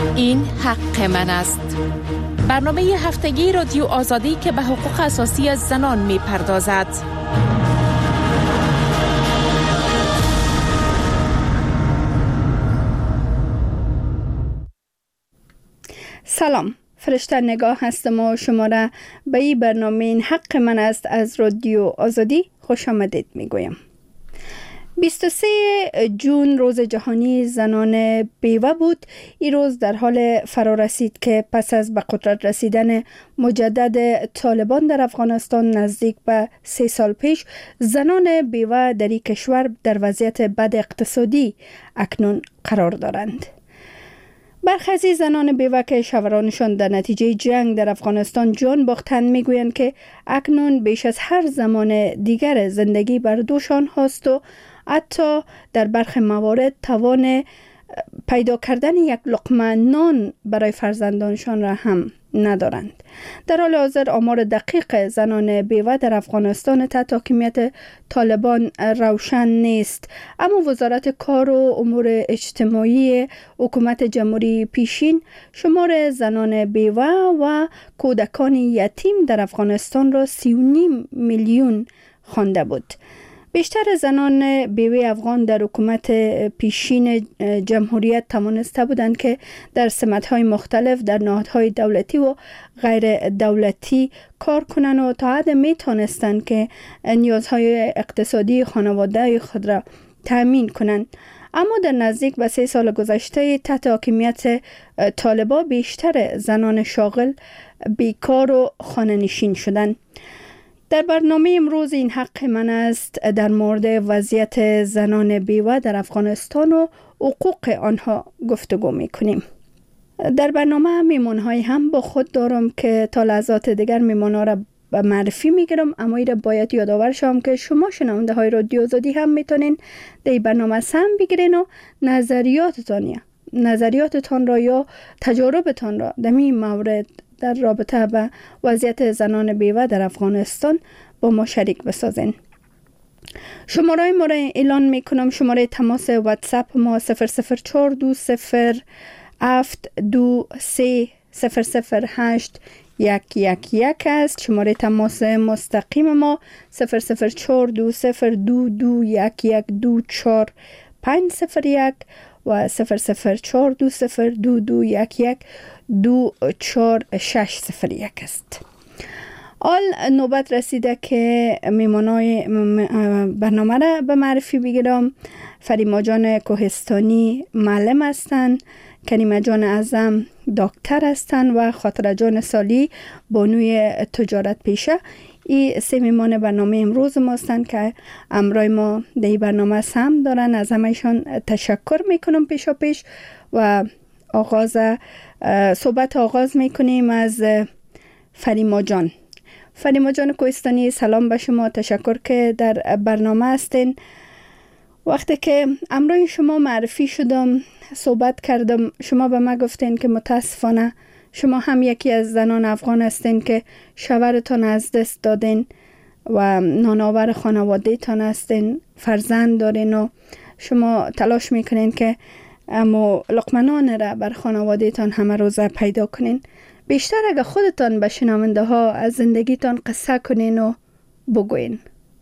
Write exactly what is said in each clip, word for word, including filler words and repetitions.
این حق من است. برنامه هفتگی رادیو آزادی که به حقوق اساسی زنان می پردازد. سلام، فرشته نگاه هستم و شما را به این برنامه این حق من است از رادیو آزادی خوش آمدید می گویم. بیست و سوم جون روز جهانی زنان بیوه بود. این روز در حال فرا رسید که پس از به قدرت رسیدن مجدد طالبان در افغانستان نزدیک به سه سال پیش، زنان بیوه در این کشور در وضعیت بد اقتصادی اکنون قرار دارند. برخی از زنان بیوه که شوهرانشان در نتیجه جنگ در افغانستان جان باختند میگویند که اکنون بیش از هر زمان دیگر زندگی بر دوشان هست و حتی در برخی موارد توان پیدا کردن یک لقمه نان برای فرزندانشان را هم ندارند. در حال حاضر آمار دقیق زنان بیوه در افغانستان تحت حاکمیت طالبان روشن نیست، اما وزارت کار و امور اجتماعی حکومت جمهوری پیشین شمار زنان بیوه و کودکان یتیم در افغانستان را سی و نیم میلیون خوانده بود. بیشتر زنان بیوه افغان در حکومت پیشین جمهوریت توانسته بودند که در سمت‌های مختلف در نهادهای دولتی و غیر دولتی کار کنند و تا حد می توانستند که نیازهای اقتصادی خانواده خود را تأمین کنند. اما در نزدیک به سه سال گذشته تحت حاکمیت طالبان بیشتر زنان شاغل بیکار و خانه‌نشین شدند. در برنامه امروز این حق من است در مورد وضعیت زنان بیوه در افغانستان و حقوق آنها گفتگو می کنیم. در برنامه میمان‌های هم با خود دارم که تا لحظات دیگر میمان‌ها را به معرفی میگیرم، اما ایره باید یادآور شوم که شما شنونده های رادیو آزادی هم میتونین در این برنامه سهم بگیرین و نظریاتتان یا نظریاتتان را یا تجاربتان را در این مورد در رابطه به وضعیت زنان بیوه در افغانستان با ما شریک بسازین. شماره ما را اعلان میکنم. شماره تماس واتساپ ما صفر صفر چهار دو صفر هفت دو سه صفر صفر هشت یک یک یک است. شماره تماس مستقیم ما صفر صفر چهار دو صفر دو دو یک یک دو چهار پنج صفر یک و صفر صفر چهار دو صفر دو دو یک یک دو چهار شش صفر یک است. آل نوبت رسیده که میمانای برنامه را به معرفی بگیرم. فریما جان کوهستانی معلم هستند، کریمه جان اعظم دکتر هستند و خاطره جان سالی بانوی تجارت پیشه. این سه میمان برنامه امروز ما هستند که امرای ما در این برنامه سهم دارن. از همهشان تشکر میکنم پیشا پیش و آغاز صحبت آغاز میکنیم از فریما جان. فریما جان کوهستانی سلام به شما، تشکر که در برنامه هستین. وقتی که امروی شما معرفی شدم صحبت کردم، شما به ما گفتین که متاسفانه شما هم یکی از زنان افغان هستین که شوهرتان از دست دادین و نانآور خانواده تان هستین، فرزند دارین و شما تلاش میکنین که اما لقمه نان را بر خانواده تان همه روزه پیدا کنین. بیشتر اگه خودتان به شنونده ها از زندگیتان قصه کنین و بگوین.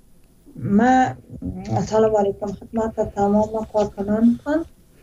ما سلام علیکم خدمت تمام کارکنانتان.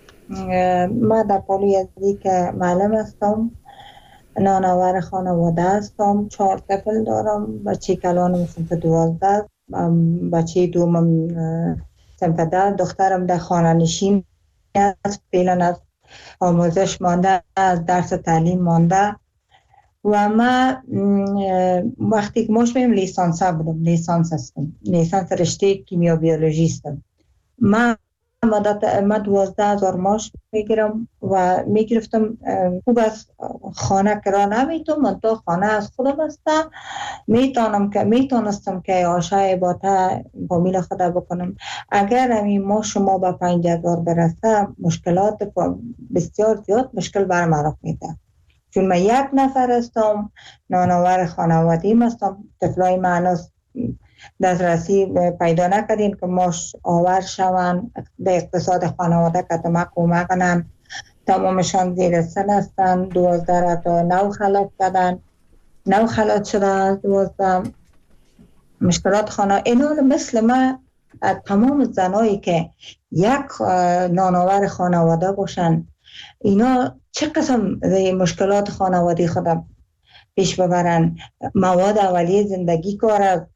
ما در پالوی ازدی که معلم هستم، نانآور خانواده هستم، چهار طفل دارم، بچه کلانم صنف دوازده، بچه دومم صنف ده، دخترم در خانه نشین است، فعلا از آموزش مانده، از درس تعلیم مانده. و ما وقتی که ماش میم لیسانس بودم، لیسانس هستم، لیسانس رشته کیمیا بیولوژی هستم. ما مدت ما دوازده هزار ماش میگیرم و میگرفتم. خوب از خانه کرا نمیتونم، من تو خانه از خودم هستم، میتونم که میتونستم که آشای با تا فامیل خدا بکنم. اگر همین ما شما به پنج هزار برسه مشکلات بسیار زیاد مشکل برام میده، چون من یک نفر هستم، نانآور خانواده‌ام هستم. طفلای من دسترسی پیدا نکردیم که ماش آور شوند به اقتصاد خانواده که ما کمک کنن. تمامشان زیر سن هستند. دوازده تا نو خلاص کردن، نو خلاص شده از دوازده. مشکلات خانه اینا مثل ما تمام زنایی که یک نانآور خانواده باشن، اینا چه قسم مشکلات خانوادی خودم پیش ببرن. مواد اولیه زندگی کار است،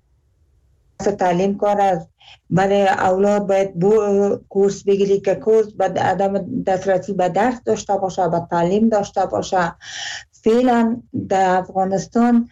درس تعلیم کار است. برای اولاد باید کورس بگیری که کورس باید آدم دسترسی به درس داشته باشه، به تعلیم داشته باشه. فعلا در افغانستان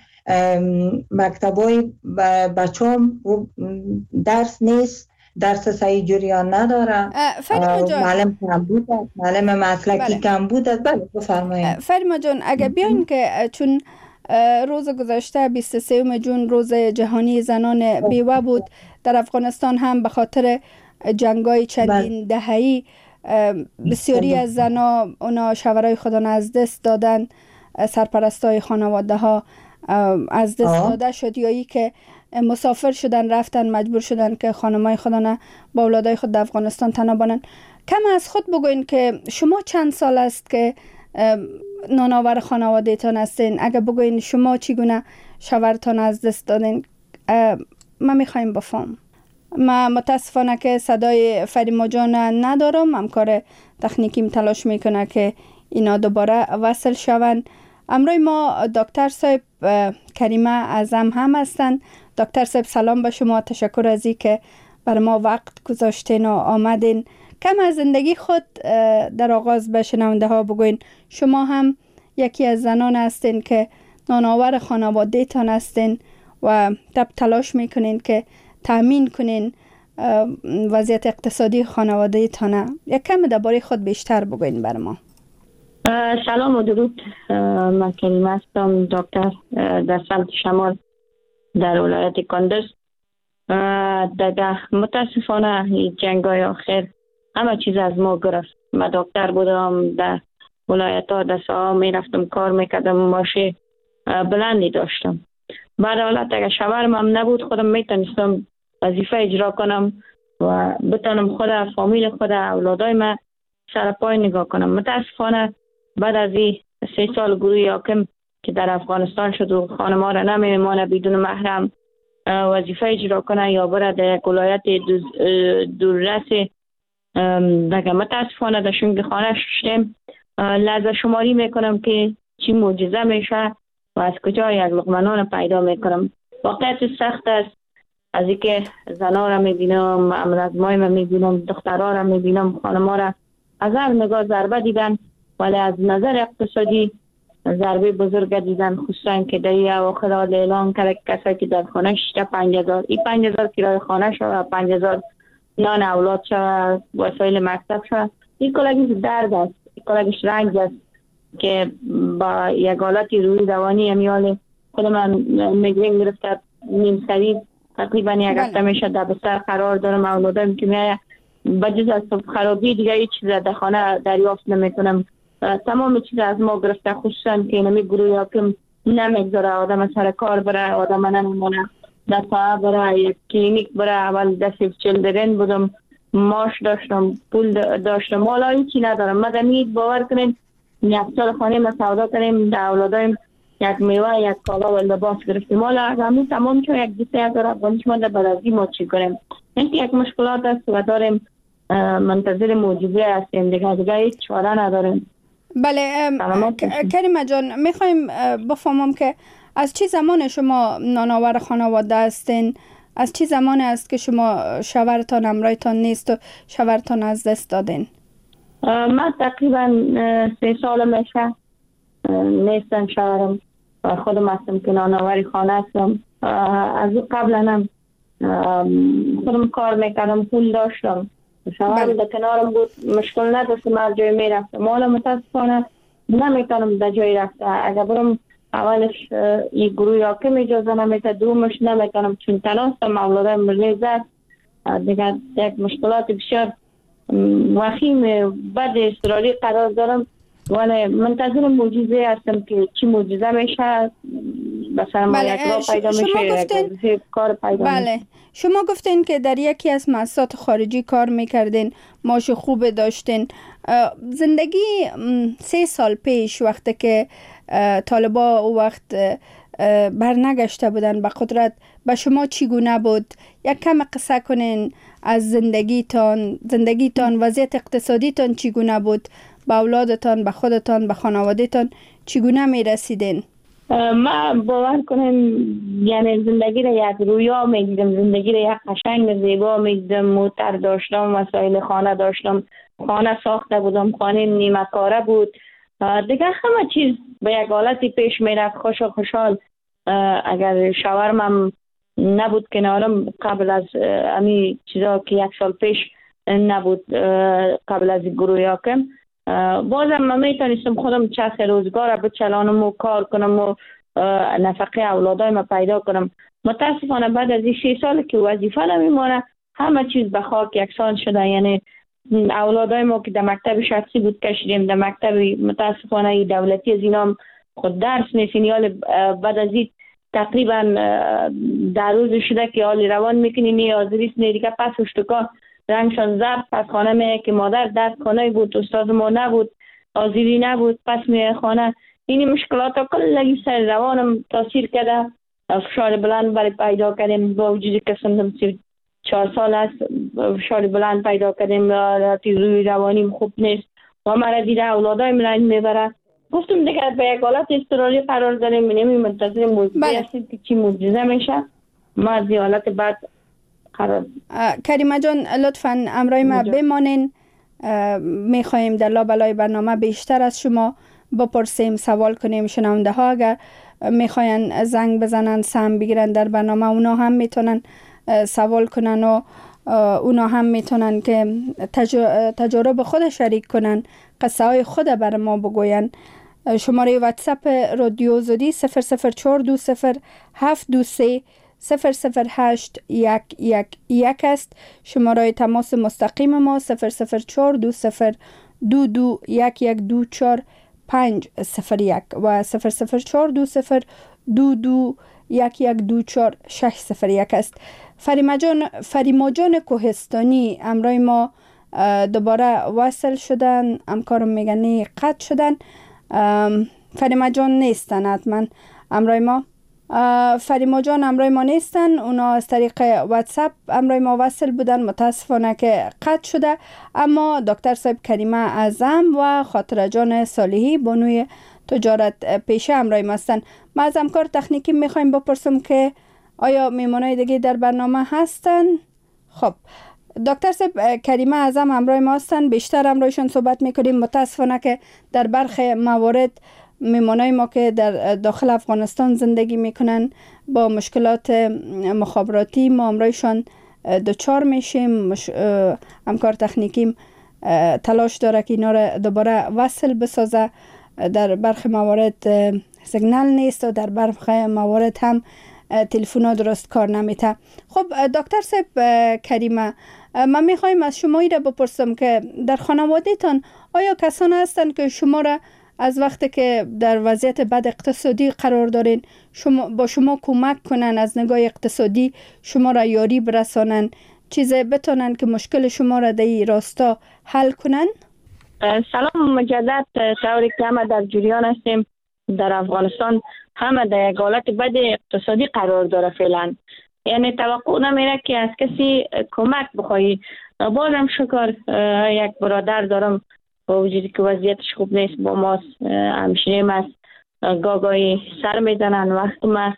مکتبای بچه هم درس نیست، درس صحیح جریان نداره. معلم کم بود است، معلم مسلکی کم بود است. بله بفرمایید. فریما جان اگه بیاین که چون روز گذشته بیست و سوم جون روز جهانی زنان بیوه بود در افغانستان، هم به خاطر جنگای چندین دهه‌ای بسیاری از زنا اونا شوهرای خودان از دست دادن، سرپرستای خانواده ها از دست آه. داده شد، یا ای که مسافر شدن رفتن مجبور شدن که خانمای خودانه با اولادای خود در افغانستان تنها بانن. کم از خود بگوین که شما چند سال است که نانآور خانواده تان هستین؟ اگه بگوین شما چگونه شوهرتان از دست دادین ما میخوایم بفهم. ما متاسفانه که صدای فریما جان ندارم، همکار تکنیکیم تلاش میکنه که اینا دوباره وصل شوند. امروی ما دکتر صاحب کریمه اعظم هم هستند. دکتر صاحب سلام به شما، تشکر از این که بر ما وقت گذاشتین و آمدین. کم از زندگی خود در آغاز به شنونده ها بگوین. شما هم یکی از زنان هستین که نانآور خانواده تان هستین و تب تلاش میکنین که تأمین کنین وضعیت اقتصادی خانواده تانه. یک کم درباره خود بیشتر بگوین بر ما. سلام و درود. من کریمه هستم، دکتر در سمت شمال در ولایت کندز. دیگه متاسفانه جنگای آخر همه چیز از ما گرفت. من دکتر بودم، در ولایت ها در ساها می رفتم کار میکردم، ماشه بلندی داشتم. بعد حالت اگر شوهرم هم نبود خودم میتونستم وظیفه اجرا کنم و بتونم خود فامیل خود اولادای من سر پای نگاه کنم. متاسفانه بعد از این سه سال گروه حاکم که در افغانستان شد و خانم ها را نمیمانه بدون محرم وظیفه اجرا کنه یا بره در یک ولایت دوررس دیگه. متاسفانه در شنگ خانه شدیم. لحظه شماری میکنم که چی معجزه میشه و از کجا یک لقمه نان پیدا میکنم. واقعیت سخت است. از اینکه زنها را میبینم، امرزمای را میبینم، دخترها را میبینم، خانم‌ها را از هر نگاه ضربه دیدن، ولی از نظر اقتصادی ضربه بزرگ دیدن. خصوصا که در این اواخر اعلان کرد کسایی که در خانه شده پنج هزار این پنج هزار کرایه خانه شد، پنج هزار نان اولاد شد، وسایل مکتب شد. این کلگیش درد است، این کلگیش رنج است که با یک حالتی روی روانی امیال خود من میگرین گرفته نیم سری تقریبا یک هفته میشه در بستر قرار دارم. اولادم که میایه بجز از خرابی دیگه هیچ چیز در خانه دریافت نمیکنم. تمام چیز از ما گرفته، خصوصا که اینمی گروه حاکم نمیگذاره آدم سر کار بره، آدم نمیمونه دفعه بره یک کلینیک بره. اول دست چلدرین بودم، ماش داشتم، پول داشتم، حالا هیچی ندارم. مدنیت باور کنین یک سال خانه ما سودا کنیم در اولادایم یک میوه یک کالا و لباس گرفتیم. حالا همین تمام چون یک دیسه هزار افغانیش مانده بعد از این ما چی کنیم؟ اینکه یک مشکلات است و داریم منتظر معجزه هستیم دیگه، دیگه هیچ چاره نداریم. بله کریمه جان، میخوایم بفهمم که از چی زمان شما نانآور خانواده هستین؟ از چی زمان است که شما شوهرتان همراهتان نیست و شوهرتان از دست دادین؟ من تقریبا سه سال میشه نیستم شوهرم و خودم هستم که نانآوری خانه هستم. از قبل هم خودم کار میکردم، پول داشتم، شوهرم در کنارم بود، مشکل نداشتم از جای میرفتم. حالا متاسفانه نمیتونم در جای رفته. اگر برم اولش این گروه حاکم اجازه نمیده، دومش نمیتونم چون تناستم اولادم مریض است دیگه. یک مشکلات بسیار وخیم بد اضطراری قرار دارم، ولی منتظر معجزه هستم که چی معجزه میشه. مثلا ما یک راه پیدا میشه، یک کار پیدا بله. میشه. شما گفتین که در یکی از مؤسسات خارجی کار میکردین، معاش خوب داشتین. زندگی سه سال پیش وقتی که طالبا او وقت برنگشته بودن به قدرت، به شما چگونه بود؟ یک کم قصه کنین از زندگیتان، زندگیتان، وضعیت اقتصادیتان چگونه بود؟ به اولادتان، به خودتان، به خانوادهتان چگونه می رسیدین؟ ما باور کنیم یعنی زندگی را یک رویا می دیدم، زندگی را یک قشنگ و زیبا می دیدم. موتر داشتم، وسایل خانه داشتم، خانه ساخته بودم، خانه نیمه کاره بود، دیگه همه چیز به یک حالتی پیش می رفت، خوش و خوشحال. اگر شوهرم نبود کنارم قبل از امی چیزا که یک سال پیش نبود، قبل از گروه یاکم، بازم من میتونستم خودم چرخ روزگار را بچلانم و کار کنم و نفقه اولادای ما پیدا کنم. متاسفانه بعد از این سی سال که وظیفه نمیمانه، همه چیز به خاک یکسان شده. یعنی اولادای ما که در مکتب شخصی بود کشیدیم، در مکتب متاسفانه دولتی از اینام خود درس نیست. یعنی بعد از این تقریبا در روز شده که حالی روان میکنی نی آزریست نی دیگه پس اشتکا رنگشان زرد پس خانه میه که مادر درد خانه بود، استاد ما نبود، آزیری نبود، پس میه خانه. این مشکلات ها کلگی سر روانم تاثیر کرده. فشار بلند برای پیدا کردیم، با وجودی که سندم سی چهار سال است فشار بلند پیدا کردیم، روی روانیم خوب نیست و مرا دیده اولادای من میبره. گفتم دیگه به یک حالت اضطراری قرار داریم، نمی منتظر موجزه هستیم که چی موجزه میشه. ما از این حالت بعد قرار. کریمه جان لطفاً امرای ما بمانین. میخواییم در لابلای برنامه بیشتر از شما بپرسیم، سوال کنیم. شنونده ها اگر میخواین زنگ بزنن، سهم بگیرن در برنامه، اونا هم میتونن سوال کنن و اونا هم میتونن که تجربه خود شریک کنن، قصه های خود بر ما بگوین. شماره واتساپ رادیو آزادی صفر صفر چهار دو صفر هفت دو سه صفر صفر هشت یک یک یک است. شماره تماس مستقیم ما صفر صفر چهار دو صفر دو دو یک یک دو چهار پنج صفر یک و صفر صفر چهار دو صفر دو دو یک یک دو چهار شش صفر یک است. فریما جان فریما جان کوهستانی امرای ما دوباره وصل شدن، همکارم میگن قطع شدن. فریما جان نیستن حتما امرای ما. فریما جان امرای ما نیستن، اونا از طریق واتساپ امرای ما وصل بودن، متاسفانه که قطع شده. اما دکتر صاحب کریمه اعظم و خاطره جان صالحی بانوی تجارت پیشه امرای ما هستن. ما از همکار تکنیکی میخوایم بپرسم که آیا میمونای دیگه در برنامه هستن؟ خب دکتر صاحب کریمه اعظم امرای ما هستن، بیشتر امرایشان صحبت میکنیم. متاسفانه که در برخی موارد میمونای ما که در داخل افغانستان زندگی میکنن با مشکلات مخابراتی ما امرایشان دچار میشیم. مش... همکار تکنیکیم تلاش داره که اینا را دوباره وصل بسازه. در برخی موارد سیگنال نیست و در برخی موارد هم تلفن درست کار نمیته. خب دکتر صاحب کریمه، من میخوایم از شما ایره بپرسم که در خانواده تان آیا کسان هستن که شما را از وقتی که در وضعیت بد اقتصادی قرار دارین شما با شما کمک کنن، از نگاه اقتصادی شما را یاری برسانن، چیزی بتونن که مشکل شما را در این راستا حل کنن؟ سلام مجدد. طوری که همه در جریان هستیم در افغانستان همه در یک حالت بد اقتصادی قرار داره فعلا. یعنی توقع نمیره که از کسی کمک بخوایی. بازم شکر یک برادر دارم با وجودی که وضعیتش خوب نیست با ماست، همشیریم است، گاگایی سر میزنن وقت ما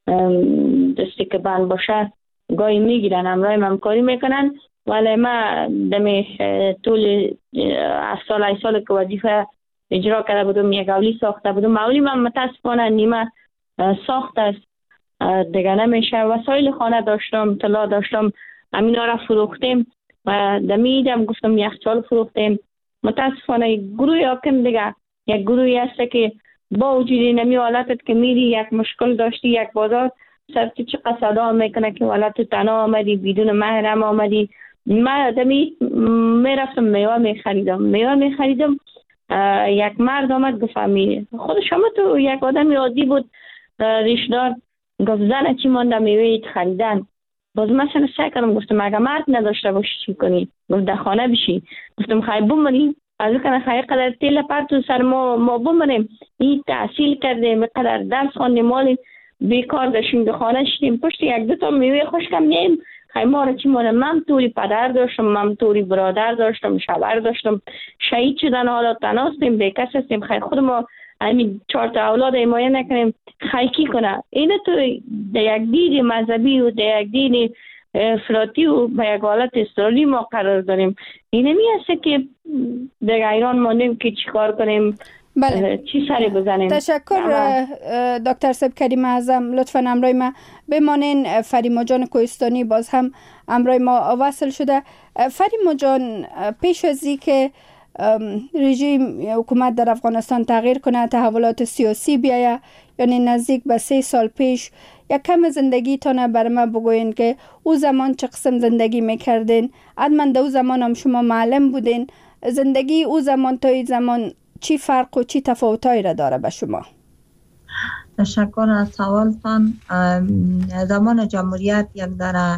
دستی که بند باشه گاهی میگیرن، همراه همکاری میکنن. ولی ما دمی طول از سال ای سال که وظیفه اجرا کرده بودم یک اولی ساخته بودم. اولی من متاسفانه نیمه ساخت است دیگه نمیشه. وسایل خانه داشتم، طلا داشتم، همینا را فروختیم و دمیدم گفتم یخچال فروختیم. متاسفانه گروه حاکم دیگه یک گروهی هست که با وجودی نمی حالتت که میری یک مشکل داشتی یک بازار سر تو چه قصدا میکنه که والا تو تنها آمدی بدون محرم آمدی. من دمی میرفتم میوه میخریدم میوه میخریدم یک مرد آمد گفت خود شما تو یک آدم عادی بود ریشدار گفت زن چی مانده میوه خریدن. باز مثلا سعی کردم گفتم اگه مرد نداشته باشی چی کنی؟ گفت در خانه بشی. گفتم خیلی بمانی از کنه خیلی قدر تیل پرتو سر ما ما بمانیم. این تحصیل کردیم قدر درس خواندیم مالی بیکار داشتیم به خانه شدیم پشت یک دو تا میوه خوشکم نیم. خیلی ما را چی مانه من توری پدر داشتم، من توری برادر داشتم، شوهر داشتم، شهید شدن حالا تناستیم بیکس هستیم. خیلی خود ما همین چهار تا اولاد ایمایه نکنیم خیلی کنه. اینه تو در یک دید مذهبی و در یک دید افراطی و به یک حالت استرالی ما قرار داریم. اینه می هسته که در ایران ماندیم که چی کار کنیم. بله. چی سری بزنیم. تشکر دکتر صاحب کریم اعظم. لطفا امروی ما بمانین. فریما جان کوهستانی باز هم امروی ما وصل شده. فریما جان پیش از این که رژیم حکومت در افغانستان تغییر کنه، تحولات سیاسی بیایه، یعنی نزدیک به سه سال پیش یک کم زندگی تانه بر من بگوین که او زمان چه قسم زندگی میکردین؟ حتما در او زمان هم شما معلم بودین. زندگی او زمان تا این زمان چی فرق و چی تفاوتایی را داره به شما؟ تشکر از سوالتان. زمان جمهوریت یک داره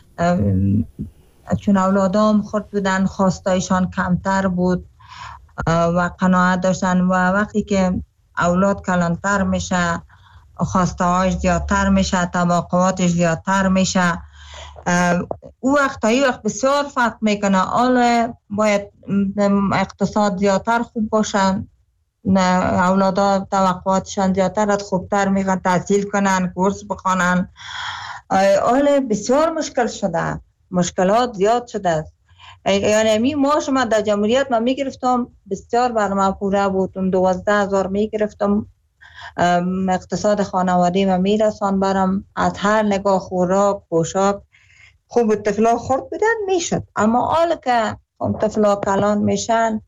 چون اولادام خرد بودن خواستایشان کمتر بود و قناعت داشتن و وقتی که اولاد کلانتر میشه خواسته هاش زیادتر میشه، توقعاتش زیادتر میشه. او وقت تا این وقت بسیار فرق میکنه. حالا باید اقتصاد زیادتر خوب باشن، اولادا توقعاتشان زیادتر از خوبتر میگن تحصیل کنن، کورس بخوانن. حالا بسیار مشکل شده، مشکلات زیاد شده است. یعنی می ما شما در جمهوریت من میگرفتم بسیار برنامه پوره بودم، دوازده هزار میگرفتم، اقتصاد خانواده من میرسان برم، از هر نگاه خوراک پوشاک خوب طفلا خورد بودن میشد. اما حالا که طفلا کلان میشن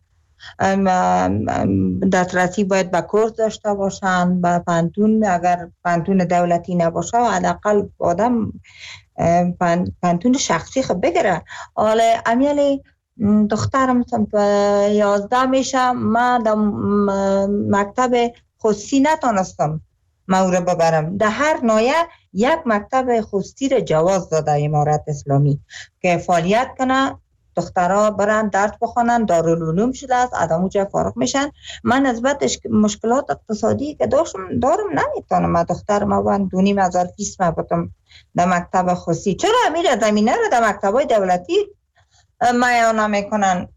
دسترسی باید به کورس داشته باشن، به پانتون، اگر پانتون دولتی نباشه حداقل آدم پانتون شخصی خب بگیره. حالا امیالی دخترم یازده میشه، من در مکتب خصوصی نتانستم مورد ببرم. در هر نایه یک مکتب خصوصی را جواز داده امارت اسلامی که فعالیت کنه، دخترها برن درس بخونن، دارالعلوم شده است، آدمو جا فارغ میشن. من نسبت مشکلات اقتصادی که داشتم دارم نمیتونم من دخترم و دو نیم هزار فیس مبتم در مکتب خصوصی. چرا امیر زمینه رو در مکتبای دولتی معیار نمیکنن؟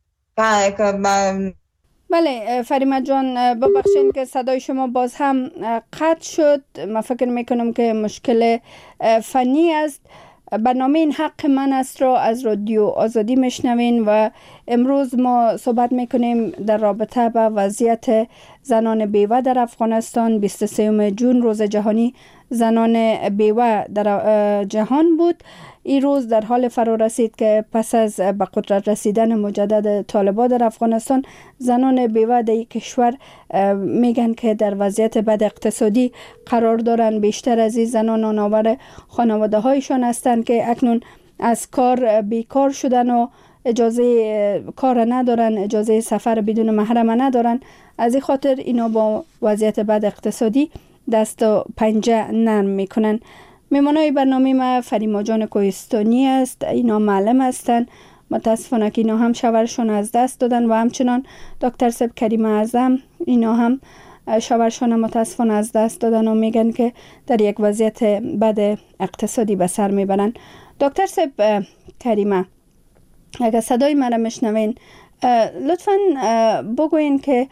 بله فریما جان ببخشین که صدای شما باز هم قطع شد. من فکر میکنم که مشکل فنی است. برنامه این حق من است را از رادیو آزادی میشنوین و امروز ما صحبت میکنیم در رابطه با وضعیت زنان بیوه در افغانستان. بیست و سوم ژوئن روز جهانی زنان بیوه در جهان بود. این روز در حال فرا رسید که پس از به قدرت رسیدن مجدد طالبان در افغانستان، زنان بیوه در کشور میگن که در وضعیت بد اقتصادی قرار دارن. بیشتر از این زنان نانآور خانواده هایشان هستند که اکنون از کار بیکار شدن و اجازه کار ندارن، اجازه سفر بدون محرم ندارن. از این خاطر اینا با وضعیت بد اقتصادی دست و پنجه نرم میکنن. میمانای برنامه ما فریما جان کوهستانی است. اینا معلم هستن. متاسفانه که اینا هم شوهرشون از دست دادن و همچنان دکتر صاحب کریم اعظم اینا هم شوهرشون متاسفانه از دست دادن و میگن که در یک وضعیت بد اقتصادی به سر میبرن. دکتر صاحب کریمه اگر صدای من را میشنوین لطفاً بگوین که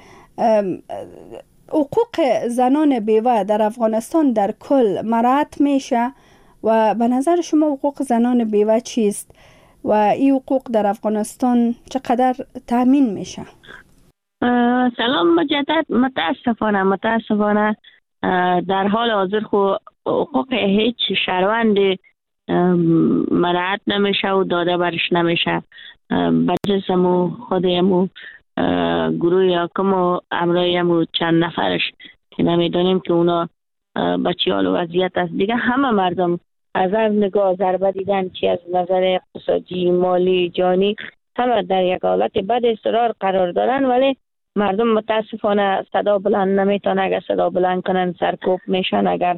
حقوق زنان بیوه در افغانستان در کل مراعات میشه و به نظر شما حقوق زنان بیوه چیست و این حقوق در افغانستان چقدر تامین میشه؟ سلام مجدد. متاسفانه متاسفانه در حال حاضر خو حقوق هیچ شهروند مراعات نمیشه و داده برش نمیشه. بچه‌مو خودمو گروه حاکم و امرایمو چند نفرش که نمیدونیم که اونا بچه حال و وضعیت است دیگه. همه مردم از هر نگاه ضربه دیدن، چی از نظر اقتصادی، مالی، جانی، همه در یک حالت بد اضطرار قرار دارن، ولی مردم متاسفانه صدا بلند نمیتونن. اگر صدا بلند کنن سرکوب میشن، اگر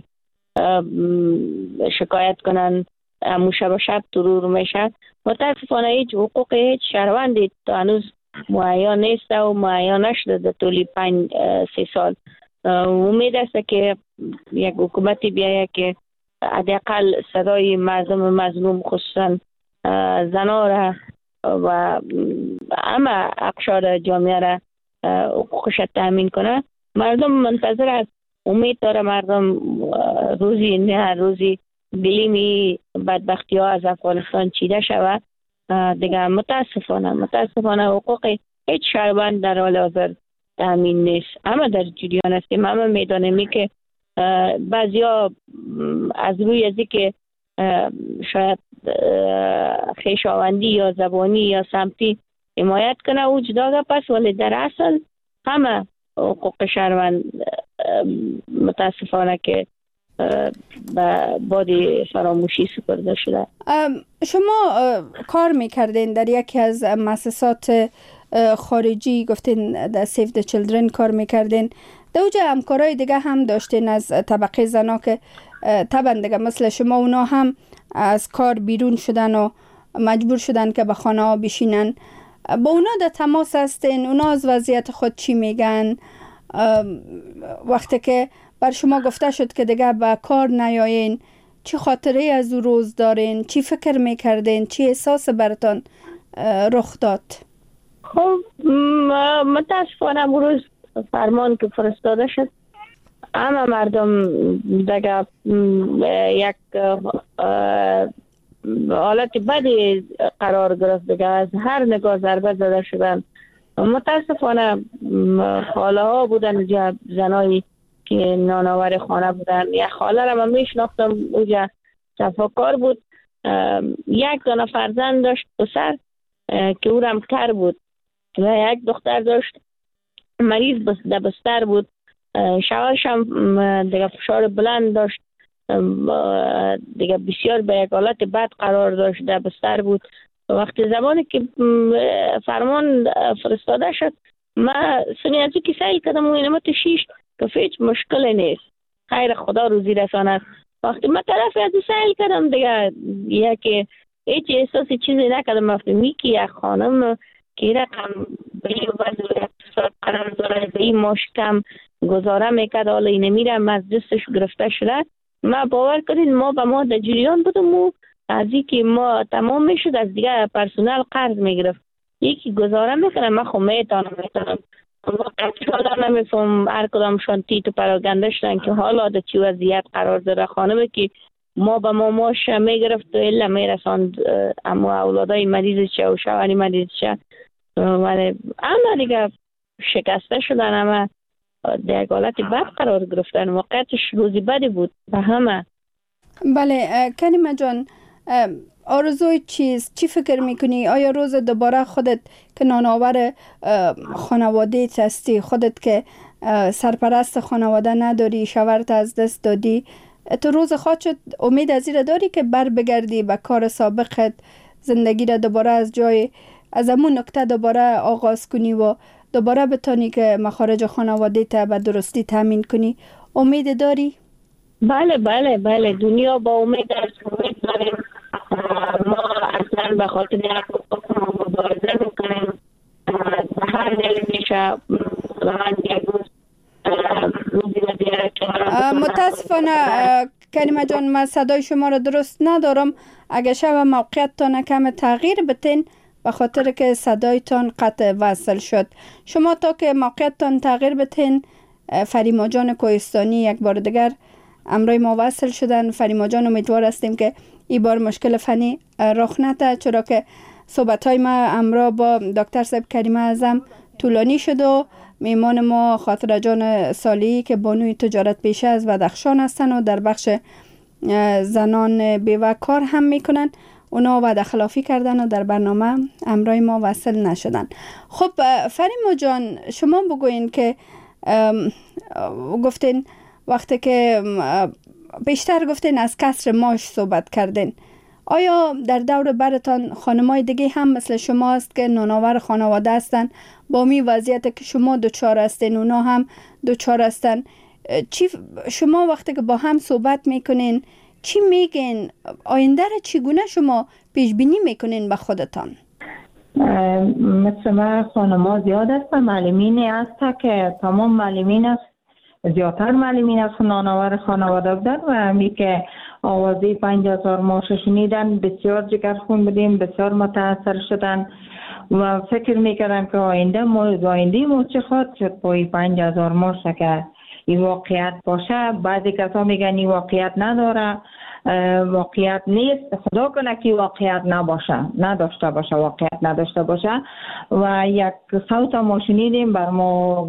شکایت کنن امو شب و شب ترور میشه. متاسفانه هیچ حقوق هیچ شهروندی تا هنوز معین نیست و معین نشده در طول پنج سی سال. امید است که یک حکومتی بیاید که حداقل صدای مردم مظلوم خصوصا زنان را و همه اقشار جامعه را حقوقش تامین کنه. مردم منتظر است، امید داره مردم روزی نه روزی بلیمی بدبختی ها از افغانستان چیده شود. دیگه متاسفانه متاسفانه حقوق هیچ شهروند در حال حاضر تامین نیست. اما در جریان هستیم، اما میدانیم که بعضیا از روی ازی که شاید خویشاوندی یا زبانی یا سمتی حمایت کنه او جدا پس، ولی در اصل همه حقوق شهروند متاسفانه که با بادی فراموشی سپرده شده. شما کار میکردین در یکی از مؤسسات خارجی، گفتین در سیو د چیلدرن کار میکردین، در اوجه همکارای دیگه هم داشتین از طبقه زنا که طبعا دیگه مثل شما اونا هم از کار بیرون شدن و مجبور شدن که به خانه ها بشینن. با اونا در تماس هستین؟ اونا از وضعیت خود چی میگن؟ وقتی که بر شما گفته شد که دیگه به کار نیایین، چی خاطره از او روز دارین؟ چی فکر میکردین؟ چی احساس برتان رخ داد؟ خب متاسفانه روز فرمان که فرستاده شد همه مردم دیگه یک حالت بدی قرار گرفت، دیگه از هر نگاه ضربه زده شدن. متاسفانه خاله ها بودن زنایی که نانآور خانه بودن. یک خاله را من میشناختم، اوجا صفاکار بود، یک دانه فرزند داشت پسر که او رم کر بود و یک دختر داشت مریض در بستر بود. شوهرش هم دیگه فشار بلند داشت، دیگه بسیار به یک حالت بد قرار داشت، در بستر بود. وقتی زمانی که فرمان فرستاده شد من سنیازی که سعی کردم و اینما تو شیش که هیچ مشکل نیست، خیر خدا روزی رساند. وقتی من طرف از سعی کردم دیگه یکی هیچ احساسی چیزی نکردم. وقتی میکی یک خانم که رقم به این وضع اقتصاد قرار داره به این ماشکم گزاره میکرد، حالا اینه میرم از دستش گرفته شده. ما باور کنین ما به ما در جریان بودم و از این که ما تمام میشد از دیگه پرسونل قرض میگرفت. یکی گزاره میکنه من خو میتانم میتانم حالا نمیفهم هر کدام شانتی تو پراگنده شدن که حالا در چی وضعیت قرار داره. خانمه که ما به ما ماش میگرفت و الا میرساند اما اولادای مریض چه و شوهری مریض چه، ولی اما دیگه شکسته شدن، اما در حالت بد قرار گرفتن. واقعیتش روزی بدی بود به همه. بله کریمه جان، آرزوی چیز چی فکر میکنی؟ آیا روز دوباره خودت که نانآور خانواده هستی، خودت که سرپرست خانواده نداری، شوهرت از دست دادی، تو روز خودت امید از این داری که بر بگردی به کار سابقت، زندگی را دوباره از جای از همون نکته دوباره آغاز کنی و دوباره بتانی که مخارج خانواده تا به درستی تامین کنی؟ امید داری؟ بله بله بله، دنیا با امید است. امید داریم. ما اصلا به خاطر یک حقوق مبارزه میکنیم. هر دل میشه من یک روز روزی را بیاره که متاسفانه کریمه جان من صدای شما را درست ندارم. اگر شب موقعیت تا کم تغییر بتین به خاطر که صدایتان قطع وصل شد. شما تا که موقعیتان تغییر بتین، فریما جان کوهستانی یک بار دیگر امروی ما وصل شدن. فریما جان امیدوار هستیم که این بار مشکل فنی رخ نده، چرا که صحبت های ما امرا با دکتر صاحب کریمه اعظم طولانی شد و میمان ما خاطره جان سالی که بانوی تجارت پیشه از بدخشان هستن و در بخش زنان بیوه کار هم میکنن، اونا وعده خلافی کردن و در برنامه امرای ما وصل نشدن. خب فریما جان شما بگوین که گفتین وقتی که بیشتر گفتین از کسر معاش صحبت کردین، آیا در دور برتان خانمای دیگه هم مثل شما است که نانآور خانواده هستن با می وضعیت که شما دوچار هستین اونا هم دوچار هستن؟ چی شما وقتی که با هم صحبت میکنین چی میگین؟ آینده را چگونه شما پیش بینی میکنین به خودتان؟ مثل ما خانما زیاد است، معلمینی هست که تمام معلمین است، زیادتر معلمین است نانآور خانواده بودن و همی که آوازه پنج هزار ماش شنیدن بسیار جگرخون بودیم، بسیار متاثر شدن و فکر میکردن که آینده ما آینده ما چه خواهد شد پای پنج هزار ماش که این واقعیت باشه. بعضی کسا میگن این واقعیت نداره، واقعیت نیست، خدا کنه که واقعیت نباشه، نداشته باشه، واقعیت نداشته باشه. و یک صوت ما شنیدیم بر ما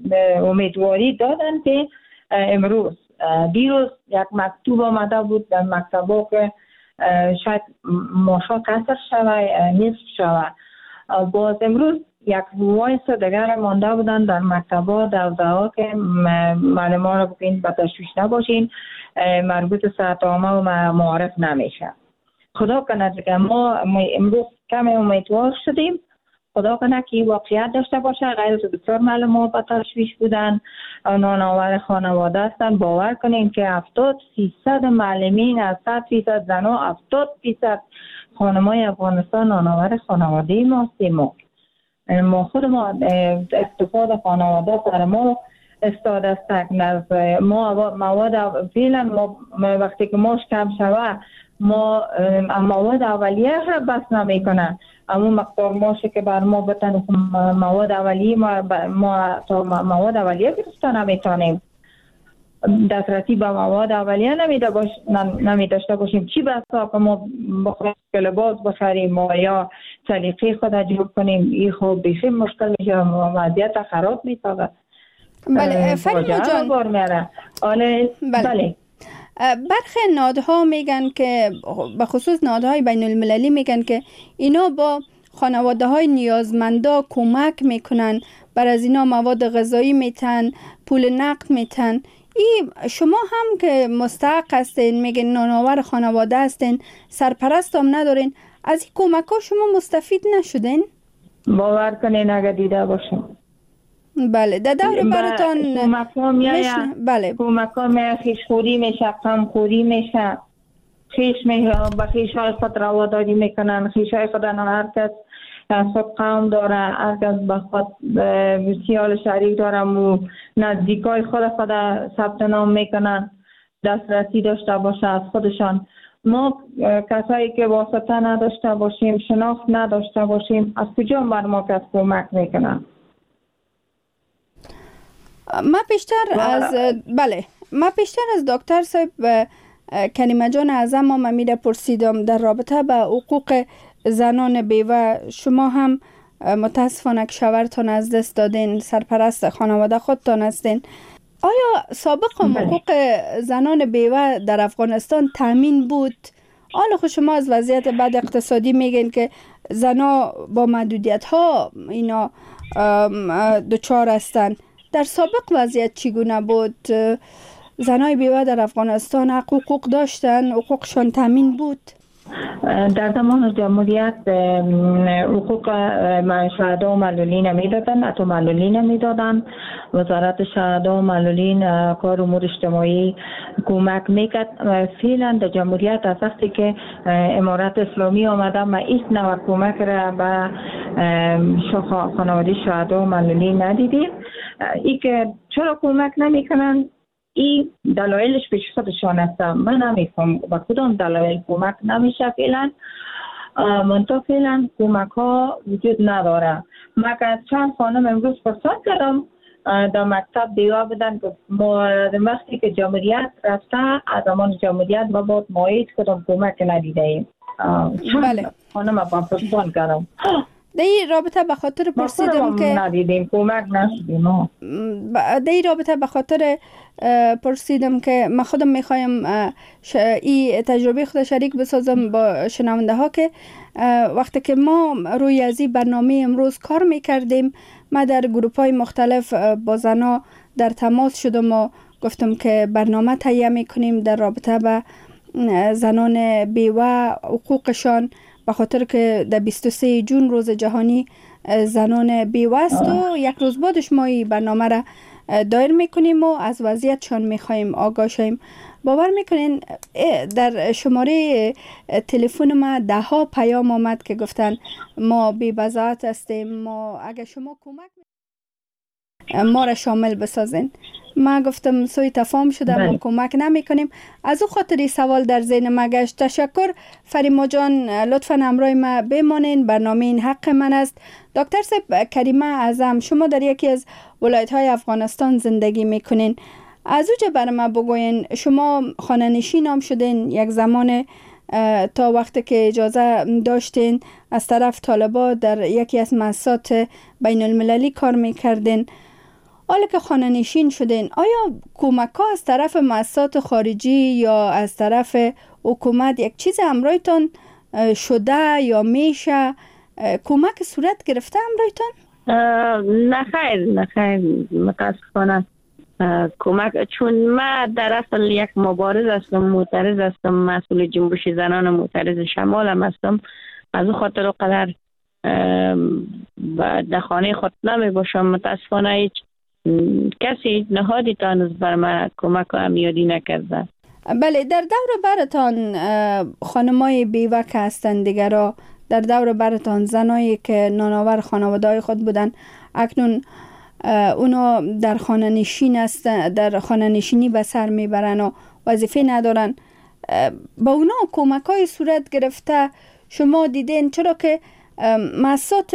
امیدواری دادن که امروز دیروز یک مکتوب آمده بود در مکتبا که شاید ماشا کسر شوه، نصف شوه. باز امروز یک وایس دیگر مانده بودن در مکتبا دوزه ها که معلمان را بکنید به تشویش نباشین، مربوط ساعت آمه و معارف نمیشه. خدا کنه که ما امروز کم امیدوار شدیم، خدا کنه که واقعیت داشته باشه. غیر از بسیار معلمان به تشویش بودن، نانآور خانواده هستن. باور کنین که هفتاد فیصد معلمین از صد فیصد زنها، هفتاد فیصد خانمای افغانستان نانآور خانواده ما هستیم. ما ما خود ما استفاده خانواده سر ما استاد است. ما مواد فعلا ما وقتی که ماش کم شوه ما مواد اولیه بس نمی کنن، اما مقدار ماشه که بر ما بتن مواد اولیه ما, ما تا مواد اولیه گرفته نمیتونیم، دسترسی به مواد اولیه نمیده باش نمی داشته باشیم. چی بسا که ما بخوایم که لباس بخریم ما یا سلیقه خود جور کنیم، این خوب بیخی مشکل میشه، وضعیت خراب میتونه. بله فریما جان، بله. بله. برخی نهادها میگن که به خصوص نهادهای بین المللی میگن که اینا با خانواده های نیازمندا کمک میکنن، بر از اینا مواد غذایی میتن، پول نقد میتن. ای شما هم که مستحق هستین، میگن نانآور خانواده هستین، سرپرست هم ندارین، از این کمک ها شما مستفید نشدین؟ باور کنین اگه دیده باشم. بله در دور براتان کمک ها میایه، بله کمک ها میایه، خیش خوری میشه، قم خوری میشه، خیش میشه به خیش های خود رواداری میکنن، خیش های خود هر کس خود قوم داره، هر کس به خود سیال شریک داره و نزدیک های خود خود ثبت نام میکنن، دسترسی داشته باشه از خودشان. ما کسایی که واسطه نداشته باشیم، شناخت نداشته باشیم، از کجا بر ما کس کمک میکنن؟ ما بیشتر از بله ما بیشتر از دکتر صاحب کریمه جان اعظم ما میره پرسیدم در رابطه به حقوق زنان بیوه. شما هم متاسفانه که شوهرتان از دست دادین، سرپرست خانواده خودتان هستین. آیا سابق حقوق زنان بیوه در افغانستان تامین بود؟ حالا خود شما از وضعیت بد اقتصادی میگین که زنا با محدودیت ها اینا دچار هستن. در سابق وضعیت چگونه بود؟ زنای بیوه در افغانستان حقوق داشتن؟ حقوقشان تامین بود؟ در زمان جمهوریت حقوق شهدا و معلولین میدادن، حتی معلولین میدادن. وزارت شهدا و معلولین کار امور اجتماعی کمک میکرد. فعلا در جمهوریت از وقتی که امارت اسلامی آمده ما هیچ نوع کمک را به خانواده شهدا و معلولین ندیدیم. ای که چرا کمک نمیکنن این دلایلش پیش خودشان است. من نمیفهم با کدام دلایل کمک نمیشه فعلا. منطقه فعلا کمک ها وجود نداره. من که چند خانم امروز فرصت کردم در مکتب بیوه بدن که وقتی که جمهوریت رفته، از زمان جمهوریت ما باید مایید کدام کمک ندیده ایم. بله. خانم با فرصت کردم. در این رابطه به خاطر پرسیدم که ندیدیم کمک نشدیم. در این رابطه به خاطر پرسیدم که من خودم میخوایم این تجربه خود شریک بسازم با شنونده ها که وقتی که ما روی از این برنامه امروز کار میکردیم، ما در گروپ های مختلف با زنا در تماس شدم و گفتم که برنامه تهیه میکنیم در رابطه به زنان بیوه حقوقشان، به خاطر که در بیست و سوم جون روز جهانی زنان بیوه است و یک روز بعدش ما این برنامه را دایر میکنیم و از وضعیتشان میخوایم آگاه شویم. باور میکنین در شماره تلفن ما ده ها پیام آمد که گفتن ما بی بضاعت هستیم، ما اگر شما کمک ما را شامل بسازین. ما گفتم سوی تفاهم شده، ما کمک نمی کنیم. از او خاطری سوال در ذهن ما گشت. تشکر فریما جان، لطفا همراه ما بمانین. برنامه این حق من است. دکتر صاحب کریمه اعظم، شما در یکی از ولایت های افغانستان زندگی میکنین. از اوجه برای ما بگوین، شما خانه نشین هم شدین یک زمان، تا وقتی که اجازه داشتین از طرف طالبا در یکی از مؤسسات بین المللی کار میکردین. حالا که خانه نشین شدین، آیا کمک ها از طرف مؤسسات خارجی یا از طرف حکومت یک چیز همراهتان شده یا میشه؟ کمک صورت گرفته همراهتان؟ نه خیر، نه خیر، متاسفانه کمک، چون ما در اصل یک مبارز هستم، معترض هستم، مسئول جنبش زنان معترض شمال هم هستم. از او خاطر و قدر در خانه خود نمی باشم. متاسفانه هیچ کسی نهادی تانست بر من کمک و همیاری نکرده. بله، در دور برتان خانمای بیوک هستند دیگرا، در دور برتان زنایی که نانآور خانواده خود بودن، اکنون اونا در خانه نشین هستن، در خانه نشینی به سر میبرن و وظیفه ندارن. با اونا کمک های صورت گرفته شما دیدین؟ چرا که مؤسسات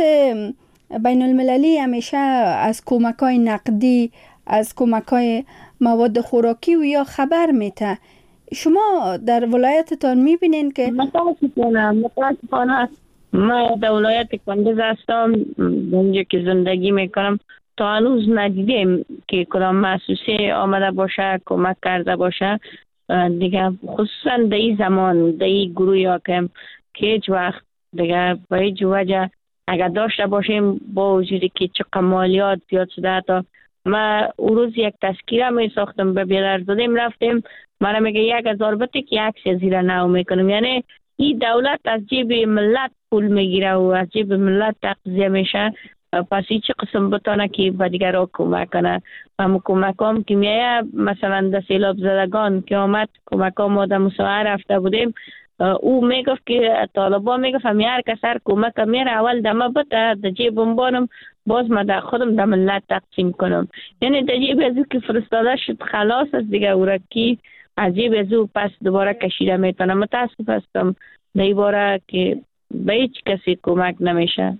بین المللی همیشه از کمک های نقدی، از کمک های مواد خوراکی و یا خبر میته. شما در ولایتتان میبینین که متاسفانه متاسفانه ما در ولایت کندز هستم، اونجا که زندگی میکنم، تا هنوز ندیدیم که کدام مؤسسه آمده باشه کمک کرده باشه دیگه، خصوصا در این زمان در این گروه حاکم که هیچ وقت دیگه به هیچ وجه اگر داشته باشیم، با وجودی که چه مالیات زیاد شده. تا ما اون روز یک تذکیره می ساختم به بی‌درزدیم، رفتیم من میگه یک هزار بته که یک زیر نو میکنم. یعنی این دولت از جیب ملت پول میگیره و از جیب ملت تغذیه میشه، پس این چه قسم بتانه که به دیگر را کمک کنه. و کمک هم که میایه، مثلا در سیلاب زدگان که آمد کمک هم ما در مساعد رفته بودیم، او میگفت که طالبا میگفت همی هر کس هر کمک میره اول دمه بده در جیبم بانم، باز ما در خودم در ملت تقسیم کنم. یعنی در جیب از او که فرستاده شد خلاص است دیگه، او را کی از جیب از او پس دوباره کشیده میتونه. متاسف هستم در این باره که به هیچ کسی کمک نمیشه.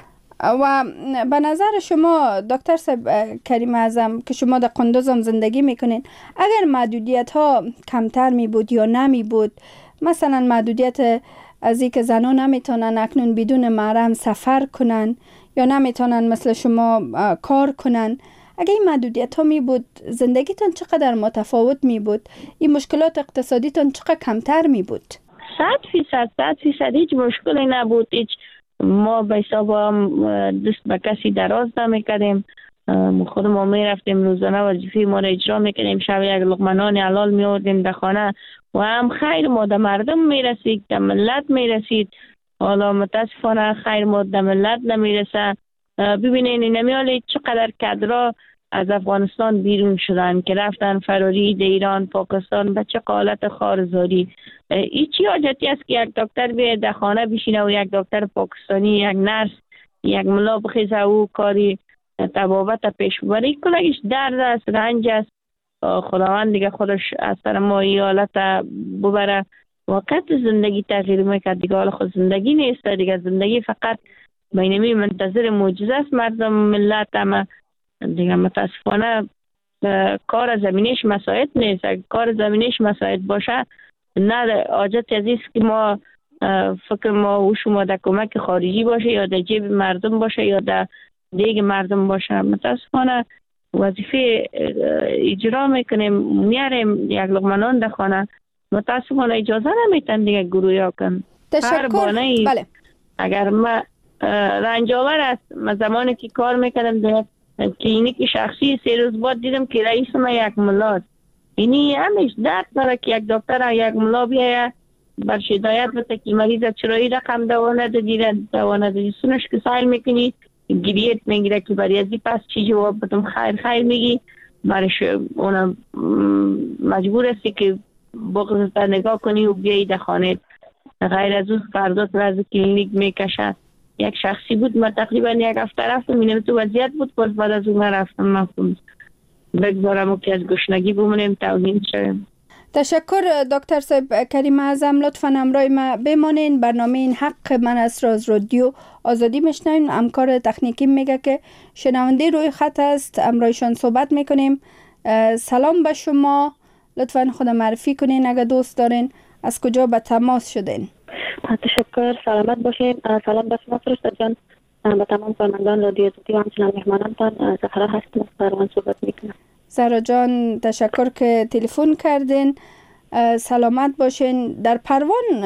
و به نظر شما دکتر صاحب کریم اعظم که شما در قندوز هم زندگی میکنین، اگر محدودیت ها کمتر می بود یا نمی بود، مثلا محدودیت از این که زنان نمیتونن اکنون بدون محرم سفر کنن یا نمیتونن مثل شما کار کنن، اگر این محدودیت ها می بود زندگیتون چقدر متفاوت می بود؟ این مشکلات اقتصادیتون چقدر کمتر می بود؟ صد فیصد صد فیصد هیچ مشکلی نبود. هیچ ما به حساب دست به کسی دراز نمیکردیم، خود ما می رفتیم روزانه وظیفه ما را اجرا میکردیم، شب یک لقمه نان حلال می آوردیم در خانه و هم خیر ما در مردم می رسید، در ملت می رسید. حالا متاسفانه خیر ما در ملت نمی رسه. ببینین نمیالی چقدر کادرها از افغانستان بیرون شدن که رفتن فراری در ایران، پاکستان، به چه حالت خارزاری. ایچی حاجتی است که یک دکتر بیاید در خانه بشینه و یک دکتر پاکستانی، یک نرس، یک ملا بخیزه او کاری طبابت پیش ببره. کلگیش درد است، رنج است. خداوند دیگه خودش از سر ما ای حالت ببره. وقت زندگی تغییر میکرد دیگه، حالا خود زندگی نیست دیگه، زندگی فقط بینمی منتظر معجزه است مردم ملت. اما دیگه متاسفانه کار زمینیش مساعد نیست. اگر کار زمینیش مساعد باشه، نه حاجت از است که ما فکر ما و شما در کمک خارجی باشه یا در جیب مردم باشه یا در دیگ مردم باشه. متاسفانه وظیفه اجرا میکنیم، میاریم یک لقمه نان در خانه، متاسفانه اجازه نمیتن دیگه گروه ها کن. تشکر. بله. اگر ما رنجاور است، ما زمانی که کار میکردم در کلینیک شخصی، سه روز بعد دیدم که رئیس ما یک ملاست. اینی همیش درد داره که یک دکتر یک ملا بیایه بر شدایت بده که مریض چرایی رقم دوا ندادی، دوا ندادی، سونش که سایل میکنی گریت میگیره که برای ازی پس چی جواب بدم، خیر خیر میگی. برش اون مجبور هستی که بغض تا نگاه کنی و بیایی در خانه. غیر از اون فردا تو از کلینیک میکشه. یک شخصی بود، ما تقریبا یک هفته رفتم، اینم تو وضعیت بود. پس بعد از اون من رفتم مفهوم بگذارم که از گشنگی بمونیم توهین شویم. تشکر دکتر صاحب کریم اعظم. لطفاً همراه ما بمانین. برنامه این حق من است را از رادیو آزادی میشنویم. همکار تکنیکی میگه که شنونده روی خط است، همراهشان صحبت میکنیم. سلام به شما، لطفاً خود معرفی کنین اگه دوست دارین، از کجا به تماس شدین؟ تشکر، سلامت باشین. سلام به شما فرشته جان، به تمام کارمندان رادیو آزادی و همچنان مهمانانتان. زهرا هستم، از پروان صحبت میکنم. زهرا جان تشکر که تلفن کردین. سلامت باشین. در پروان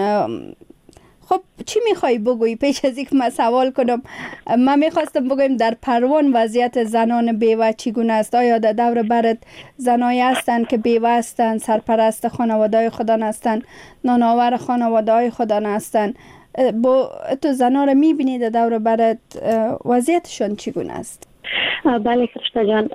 خب چی میخوای بگویی پیش از اینکه من سوال کنم؟ من میخواستم بگویم در پروان وضعیت زنان بیوه چگونه است؟ آیا در دور برت زنایی هستند که بیوه هستند، سرپرست خانواده‌های خودان هستند، نانآور خانواده‌های خودان هستند؟ با تو زنها رو میبینی در دور برت، وضعیتشون چگونه است؟ بله فرشته جان،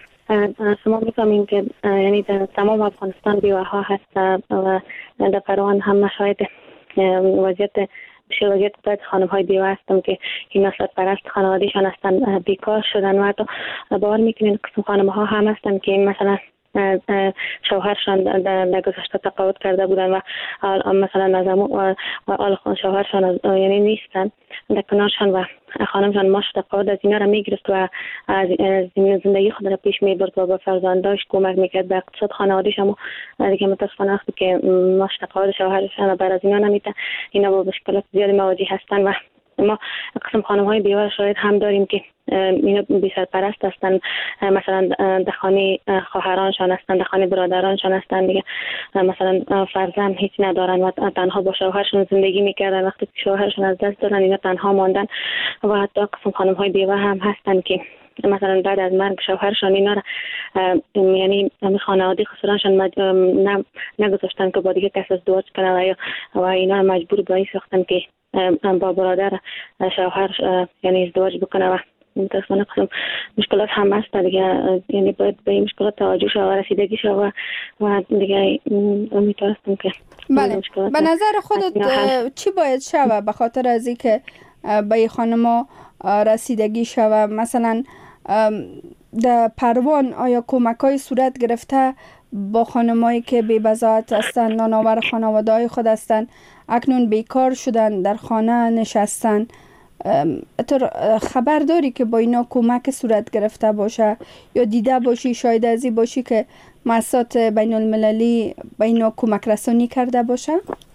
شما میفهمین که یعنی در تمام افغانستان بیوه ها هست و در پروان هم مشاهد وضعیت بسیار وضعیت باید خانم های بیوه هستم که این سرپرست خانوادهشان هستن، بیکار شدن و حتی باور میکنین قسم خانم ها هم هستن که مثلا شوهرشان در گذشته تقاعد کرده بودن و مثلا از و آل شوهرشان یعنی نیستن در کنارشان و خانمشان ماش تقاعد از اینا را میگرفت و از زندگی خود را پیش میبرد و به فرزنداش کمک میکرد به اقتصاد خانوادهش. اما دیگه متاسفانه وقتی که ماش تقاعد شوهرشان بر از اینا نمیده، اینا با مشکلات زیادی مواجه هستن و ما قسم خانم های بیوه شاید هم داریم که اینا بی سرپرست هستن، مثلا در خانه خواهرانشان هستن، در خانه برادرانشان هستن دیگه، مثلا فرزند هیچ ندارن و تنها با شوهرشون زندگی میکردن. وقتی شوهرشون از دست دادن اینا تنها ماندن و حتی قسم خانم های بیوه هم هستن که مثلا بعد از مرگ شوهرشان اینا را یعنی خانواده خسرانشان نگذاشتن که با دیگه کس ازدواج کنن و یا و اینا مجبور به این ساختن که با برادر شوهر یعنی ازدواج بکنه و متاسفانه قسم مشکلات هم هست دیگه، یعنی باید به این مشکلات توجه شد و رسیدگی شد و و دیگه امیدوارم که بله. به نظر خودت چی باید شوه به خاطر از اینکه به این خانما رسیدگی شوه؟ مثلا در پروان آیا کمک های صورت گرفته با خانمایی که بی بضاعت هستن، نانآور خانواده های خود هستن، اکنون بیکار شدن، در خانه نشستن؟ تو خبر داری که با اینا کمک صورت گرفته باشه یا دیده باشی، شاید ازی باشی که مؤسسات بین المللی با اینا کمک رسانی کرده باشه؟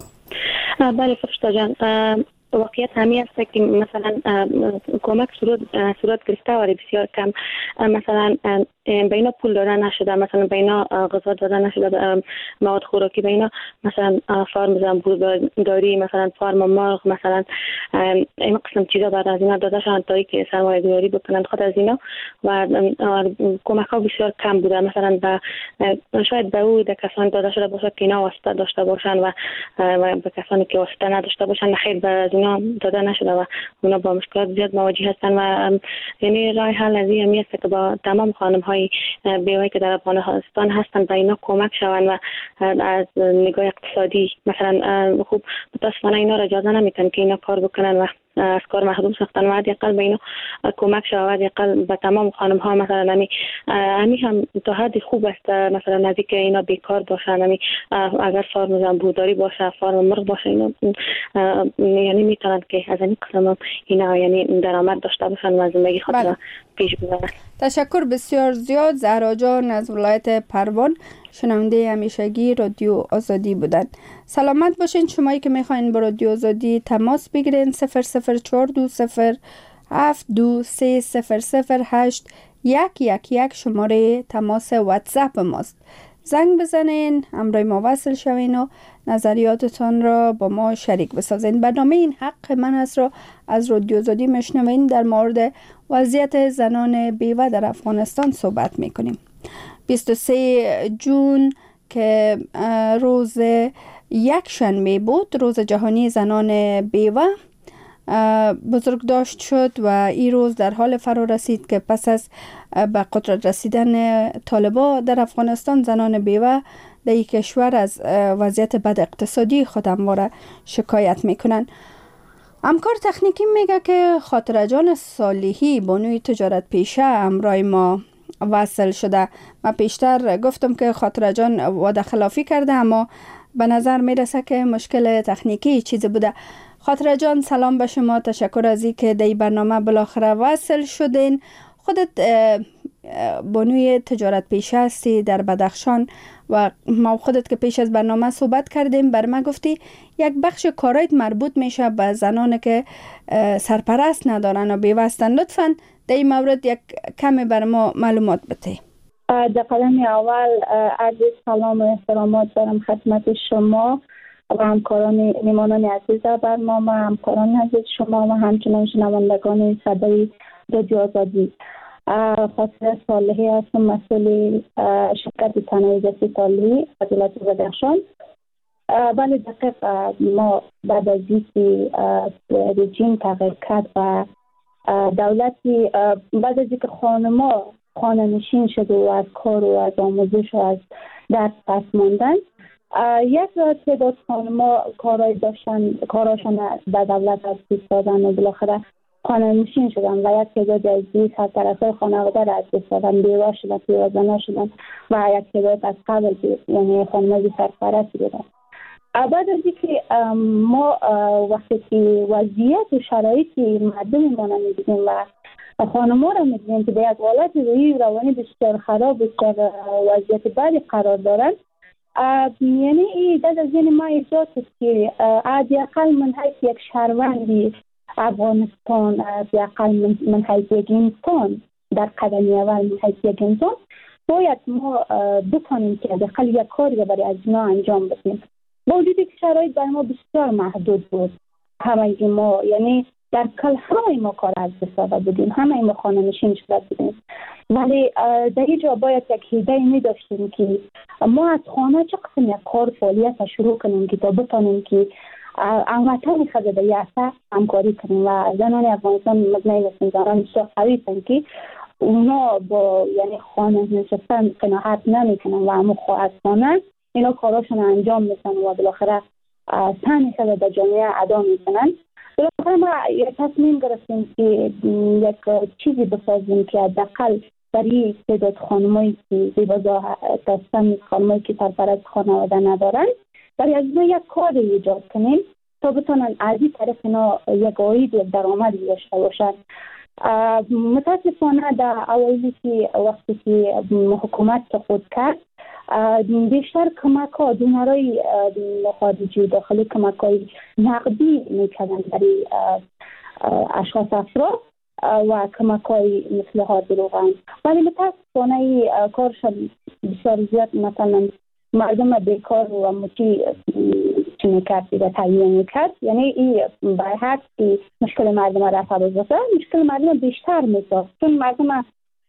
بله فرشته جان، واقعیت همی است که مثلا کمک صورت صورت گرفته ولی بسیار کم. مثلا به اینا پول داده نشده، مثلا به اینا غذا داده نشده، مواد خوراکی به اینا، مثلا فارم زنبورداری، مثلا فارم مرغ، مثلا این قسم چیزا بعد از اینا داده شدن تا که سرمایه گذاری بکنند خود از اینا و کمک ها بسیار کم بوده. مثلا به شاید به او ده کسانی داده شده باشه که اینا واسطه داشته باشن و به کسانی که واسطه نداشته باشن خیر به اینا داده نشده و اونا با مشکلات زیاد مواجه هستن و یعنی راه حل از این است که با تمام خانم های بیوه که در افغانستان هستن با اینا کمک شوند و از نگاه اقتصادی مثلا خوب متاسفانه اینا را اجازه نمیتن که اینا کار بکنن و از کار محروم ساختن و حداقل به اینا کمک شود، حداقل به تمام خانم ها مثلا همی همی هم تا حد خوب است مثلا نزدیک اینا بیکار باشن، همی اگر فارم زنبورداری باشه، فارم مرغ باشه، اینا یعنی میتونن که از این قسم اینا یعنی درآمد داشته باشن و زندگی خود را پیش ببرن. تشکر بسیار زیاد. زهرا جان از ولایت پروان، شنونده همیشگی رادیو آزادی بودن. سلامت باشین. شمایی که میخواین با رادیو آزادی تماس بگیرین صفر صفر چهار دو صفر هفت دو سه صفر صفر هشت یک یک یک شماره تماس واتساپ ماست. زنگ بزنین، همراه ما وصل شوین و نظریاتتان را با ما شریک بسازین. برنامه این حق من است را از رادیو آزادی میشنوین. در مورد وضعیت زنان بیوه در افغانستان صحبت میکنیم. بیست و سوم جون که روز یک شنبه بود، روز جهانی زنان بیوه بزرگ داشت شد و این روز در حال فرا رسید که پس از به قدرت رسیدن طالبان در افغانستان زنان بیوه در این کشور از وضعیت بد اقتصادی خود همواره شکایت میکنن. همکار تکنیکی میگه که خاطره جان صالحی بانوی تجارت پیشه همراه ما وصل شده. من پیشتر گفتم که خاطره جان وعده خلافی کرده، اما به نظر میرسه که مشکل تکنیکی چیزی بوده. خاطره جان سلام به شما، تشکر از این که در این برنامه بالاخره وصل شدین. خودت بانوی تجارت پیشه هستی در بدخشان و ما خودت که پیش از برنامه صحبت کردیم بر ما گفتی یک بخش کارایت مربوط میشه به زنان که سرپرست ندارن و بیوه هستن. لطفاً در این مورد یک کمی بر ما معلومات بده. در قدم اول عرض سلام و احترامات دارم خدمت شما و همکاران میمانان عزیز برنامه، همکاران عزیز شما و همچنان شنوندگان صدای رادیو آزادی. خاطره صالحی هستم، مسئول شرکت صنایع صالحی ولایت بدخشان. بله دقیق، ما بعد از اینکه رژیم تغییر کرد و دولتی بعد از اینکه خانم‌ها خانه نشین شد و از کار و از آموزش و از درس پس ماندن، یک تعداد خانم‌ها کارای داشتن، کاراشون به دولت از دست دادن و بالاخره خانه نشین شدن و یک تعداد از این سرپرستای خانواده را از دست دادن، بیوه شدن، پیوازنا شدن و یک تعداد از قبل یعنی خانم‌های سرپرست بودن. بعد از اینکه ما وقتی که وضعیت و شرایط مردم ما می‌بینیم و خانم‌ها را می‌بینیم که در یک حالت روحی روانی بسیار خراب، بسیار وضعیت بدی قرار دارند، یعنی این دست از این ما ایجاد است که حداقل من حیث یک شهروندی افغانستان، حداقل من حیث یک انسان در قدم اول من حیث یک انسان باید ما بتانیم که حداقل یک کاری را برای از اینا انجام بدیم. با وجودی که شرایط برای ما بسیار محدود بود، همه ما یعنی در کل همه ما کار از دست داده بودیم، همه ما خانه نشین شده بودیم، ولی در اینجا باید یک ایده می داشتیم که ما از خانه چه قسم یک کار فعالیت شروع کنیم که تا بتانیم که هموطن خود در یاسه همکاری کنیم و زنان افغانستان مدنی هستند، زنان بسیار قوی هستند که اونا با یعنی خانه نشستن قناعت نمی کنن و همون خواهد خانه اینا کاراشون انجام میدن و بالاخره سهمی خود در جامعه ادا میکنن. بالاخره ما یک تصمیم گرفتیم که یک چیزی بسازیم که حداقل برای تعداد خانمایی که زیبازا هستن، خانمایی که سرپرست خانواده ندارن، برای از اینا یک کار ایجاد کنیم تا بتونن از این طرف اینا یک عاید، یک درآمد داشته باشن. متاسفانه در اوایلی که وقتی که حکومت سقوط کرد، بیشتر کمک ها دونرای خارجی داخلی کمک های نقدی میکردن برای اشخاص افراد و کمک های مثل هادی روغن، ولی متاسفانه کارشان بسیار زیاد مثلا مردم بیکار و مچی چی میکرد و تعیین میکرد، یعنی این برحق مشکل مردم رفع بزرده مشکل مردم بیشتر میساخت، چون مردم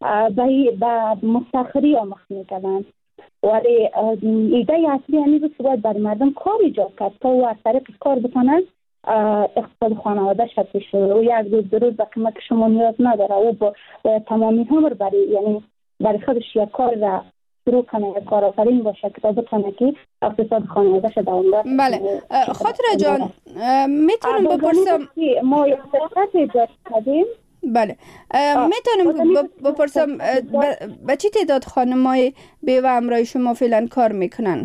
به مستخری ها مخ میکردن. ولی ایده اصلی یعنی بود که باید برای مردم کار ایجاد کرد تا و از طریق کار بتونن اقتصاد خانواده شکل شده و یک روز دو روز به کمک شما نیاز نداره و با تمامی عمر برای یعنی برای خودش یک کار را شروع کنه، یک کار آفرین باشه که تا بتونه که اقتصاد خانواده شده دوامدار. بله خاطره جان میتونم بپرسم ما یک فرصت ایجاد کردیم. بله میتونم بپرسم به چی تعداد خانمای بیوه همراه شما فعلا کار میکنن؟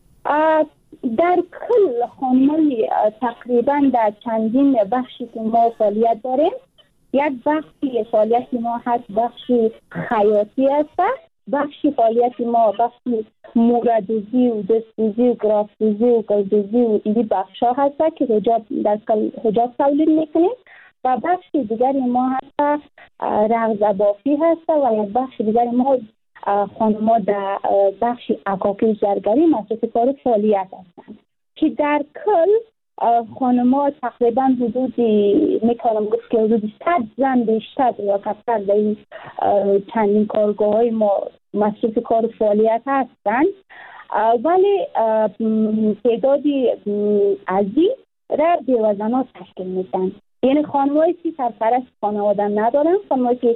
در کل خانمای تقریبا در چندین بخشی که ما فعالیت داریم، یک بخشی فعالیت ما هست بخشی خیاطی هست، بخشی فعالیت ما بخشی موردوزی و دستوزی و گرافدوزی و گلدوزی و این بخش ها هست که حجاب در کل حجاب تولید میکنیم و بخش دیگری ما هست رغز بافی هست و یک بخش دیگری ما خانم‌ها در بخش عکاکی زرگری مصرف کار فعالیت هستند که در کل خانم‌ها تقریبا حدودی میتونم گفت که حدود صد زن بیشتر یا کمتر در این چندین کارگاه های ما مصرف کار فعالیت هستند، ولی تعدادی عزیز را بیوه زن‌ها تشکیل میدن. یعنی خانمایی که سرپرست خانواده ندارن، خانمایی که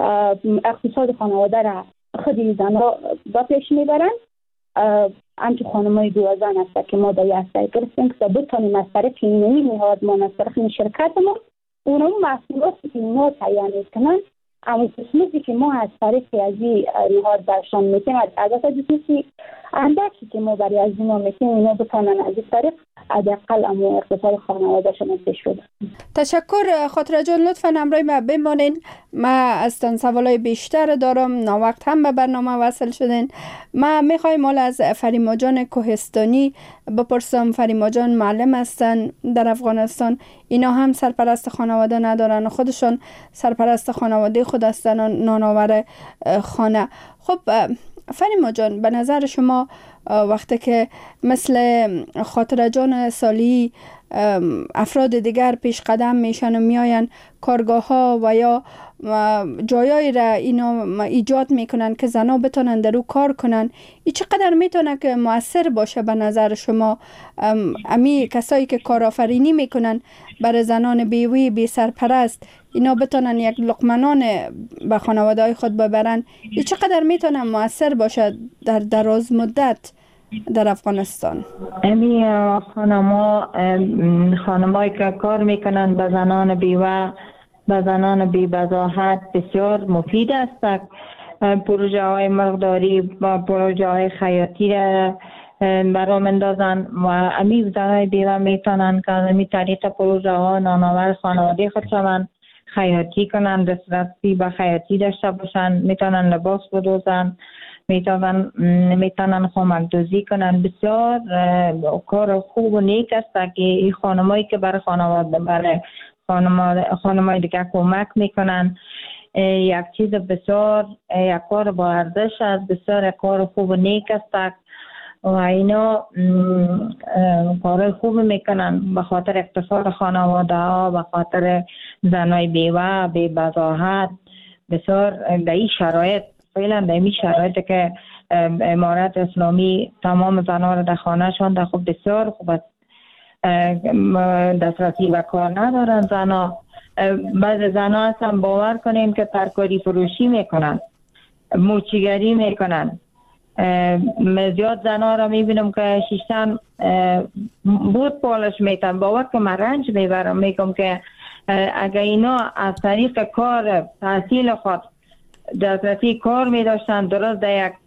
اقتصاد خانواده را خودی زنها با پیش میبرن، همچون خانمای دوازن هست که ما در یک سری گرفتیم که بتانیم از طریق اینمی نهاد ما از طریق شرکت ما اونم محصولاتی که اینا تعیین کنن، اما قسمتی که ما از طریق از این نهاد برشان میتیم از عدد جسمی اندکی که ما برای از اینا میتیم اینا بتانن از این طریق حداقل اما اقتصاد خانواده شما پیش بده. تشکر خاطره جان، لطفا همراه ما بمانین. ما از تان سوالای بیشتر دارم، ناوقت هم به برنامه وصل شدین. ما میخوایم مال از فریما جان کوهستانی بپرسم. فریما جان معلم هستن در افغانستان، اینا هم سرپرست خانواده ندارن و خودشون سرپرست خانواده خود هستن و نانآور خانه. خب فریما جان، به نظر شما وقتی که مثل خاطره جان سالی افراد دیگر پیش قدم میشن و میاین کارگاه ها و یا جایایی را اینا ایجاد میکنن که زنها بتونن در او کار کنن، ای چقدر میتونه که مؤثر باشه به نظر شما؟ امی کسایی که کارآفرینی میکنن برای زنان بیوی بی سرپرست، اینا بتونن یک لقمنان به خانواده های خود ببرن، ای چقدر میتونه مؤثر باشه در دراز مدت در افغانستان؟ امی خانما خانمایی که کار میکنن به زنان بیوه به زنان بی بضاحت بسیار مفید است. پروژه های مقداری و پروژه های خیاطی را برام اندازن و امی زنان بیوه میتونن که امی طریق پروژه ها نانآور خانواده خود شوند، خیاطی کنن، دسترسی به خیاطی داشته باشن، میتونن لباس بدوزن، میتونن میتونن خامک دوزی کنن. بسیار کار خوب و نیک است که این خانمایی که برای خانواده برای خانمای دیگه کمک میکنن. یک چیز بسیار یک کار با ارزش است، بسیار کار خوب و نیک است و اینا کار خوب میکنن به خاطر اقتصاد خانواده ها، به خاطر زنای بیوه بی بضاحت. بسیار در این شرایط فعلا در این شرایط که امارت اسلامی تمام زنها را در خانه شانده، خب بسیار خوب است. دسترسی و کار ندارن زنها. بعض زنها هستن باور کنین که ترکاری فروشی میکنن، موچیگری میکنن. زیاد زنها را میبینم که شیشتن بود پالش میتن. باور که من رنج میبرم، میگم که اگر اینا از طریق کار تحصیل خود دسترسی کار میداشتن، درست در یک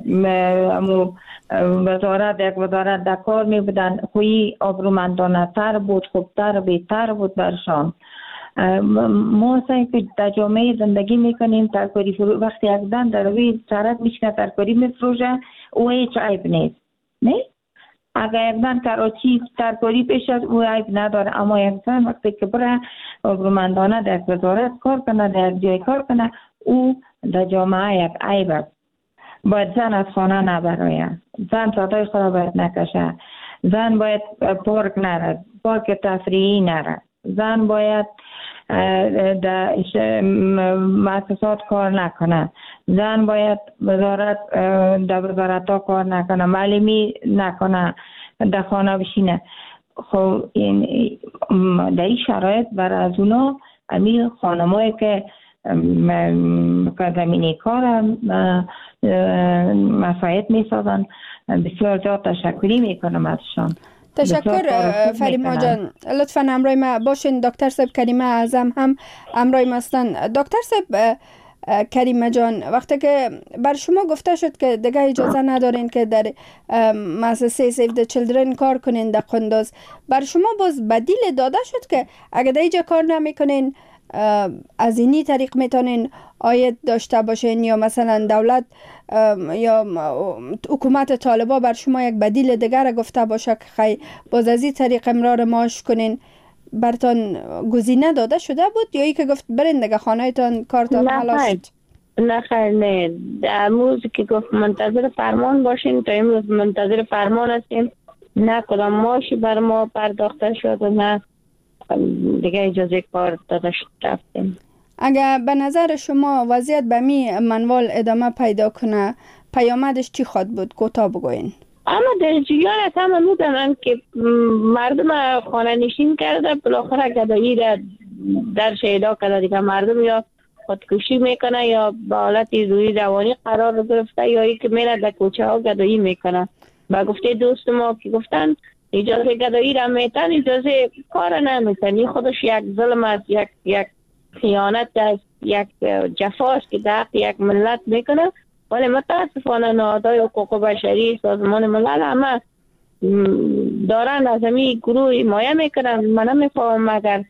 وزارت یک وزارت در کار میبودن، خویی آبرومندانه تر بود، خوبتر بهتر بود برشان. ما اصلا که در جامعه زندگی میکنیم، ترکاری فرو وقتی یک زن در روی سرک میشنه ترکاری میفروشه، او هیچ عیب نیست، نه؟ اگر یک زن کراچی ترکاری پیش از او عیب نداره، اما یک زن وقتی که بره آبرومندانه در وزارت کار کنه، در جای کار کنه، او در جامعه یک عیب است. باید زن از خانه نبراید، زن ساتای خود باید نکشه، زن باید پارک نرد، پارک تفریحی نرد، زن باید در مؤسسات کار نکنه، زن باید وزارت در وزارت ها کار نکنه، معلمی نکنه، در خانه بشینه. خب این در این شرایط برای از اونا امی خانمایی که زمینی کار مساعد می سازن، بسیار زیاد تشکری میکنم ازشان. تشکر فریما جان، لطفا همراه ما باشین. دکتر صاحب کریمه اعظم هم همراه ما هستن. دکتر صاحب کریمه جان، وقتی که بر شما گفته شد که دیگه اجازه ندارین که در مؤسسه سیو د چیلدرن کار کنین در قندوز، بر شما باز بدیل داده شد که اگر در اینجا کار نمیکنین از اینی طریق میتونین آید داشته باشین، یا مثلا دولت یا حکومت طالبا بر شما یک بدیل دیگر گفته باشه که خی باز از این طریق امرار معاش کنین، برتان گزینه داده شده بود یا ای که گفت برین دیگه خانه‌تان کارتان حل شد؟ نه خیر، نه. امروز که گفت منتظر فرمان باشین، تا امروز منتظر فرمان هستیم، نه کدام معاشی بر ما پرداخته شد و نه دیگه اجازه کار داده شد رفتیم. اگر به نظر شما وضعیت به می منوال ادامه پیدا کنه، پیامدش چی خواد بود؟ کوتاه بگوین. اما در جریان هم میدونن که مردم خانه نشین کرده، بالاخره گدایی را در شیدا کرده دیگه. مردم یا خودکشی میکنه یا به حالت روی روانی قرار گرفته یا ای که میره در کوچه ها گدایی میکنه. با گفته دوست ما که گفتن اجازه گدایی را میتن، اجازه کار نمیتن. خودش یک ظلم است، یک یک خیانت است، یک جفاست که در یک ملت میکنه. ولی متاسفانه نهادهای حقوق بشری، سازمان ملل همه دارن از همین گروه حمایه میکنن. من نمیفهمم اگر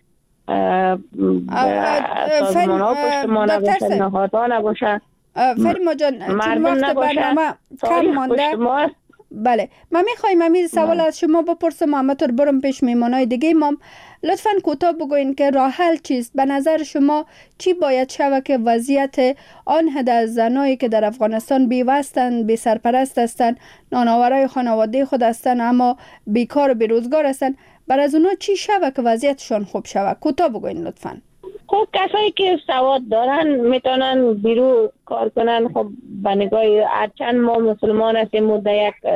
سازمان ها پشت ما نباشه، نهادها نباشه، فریما جان چون وقت برنامه کم مانده. بله من میخوایم همین سوال از شما بپرسم، همطور برم پیش میمانای دیگه. مام لطفاً کوتاه بگوین که راه حل چیست؟ به نظر شما چی باید شود که وضعیت آن حد از زنایی که در افغانستان بیوستند، بی سرپرست هستند، نانآورای خانواده خود هستند اما بیکار و بیروزگار هستند، بر از اونا چی شود که وضعیتشان خوب شود؟ کوتاه بگوین لطفاً. خب کسایی که سواد دارن میتونن بیرو کار کنن. خب به نگاه هرچند ما مسلمان هستیم و در یک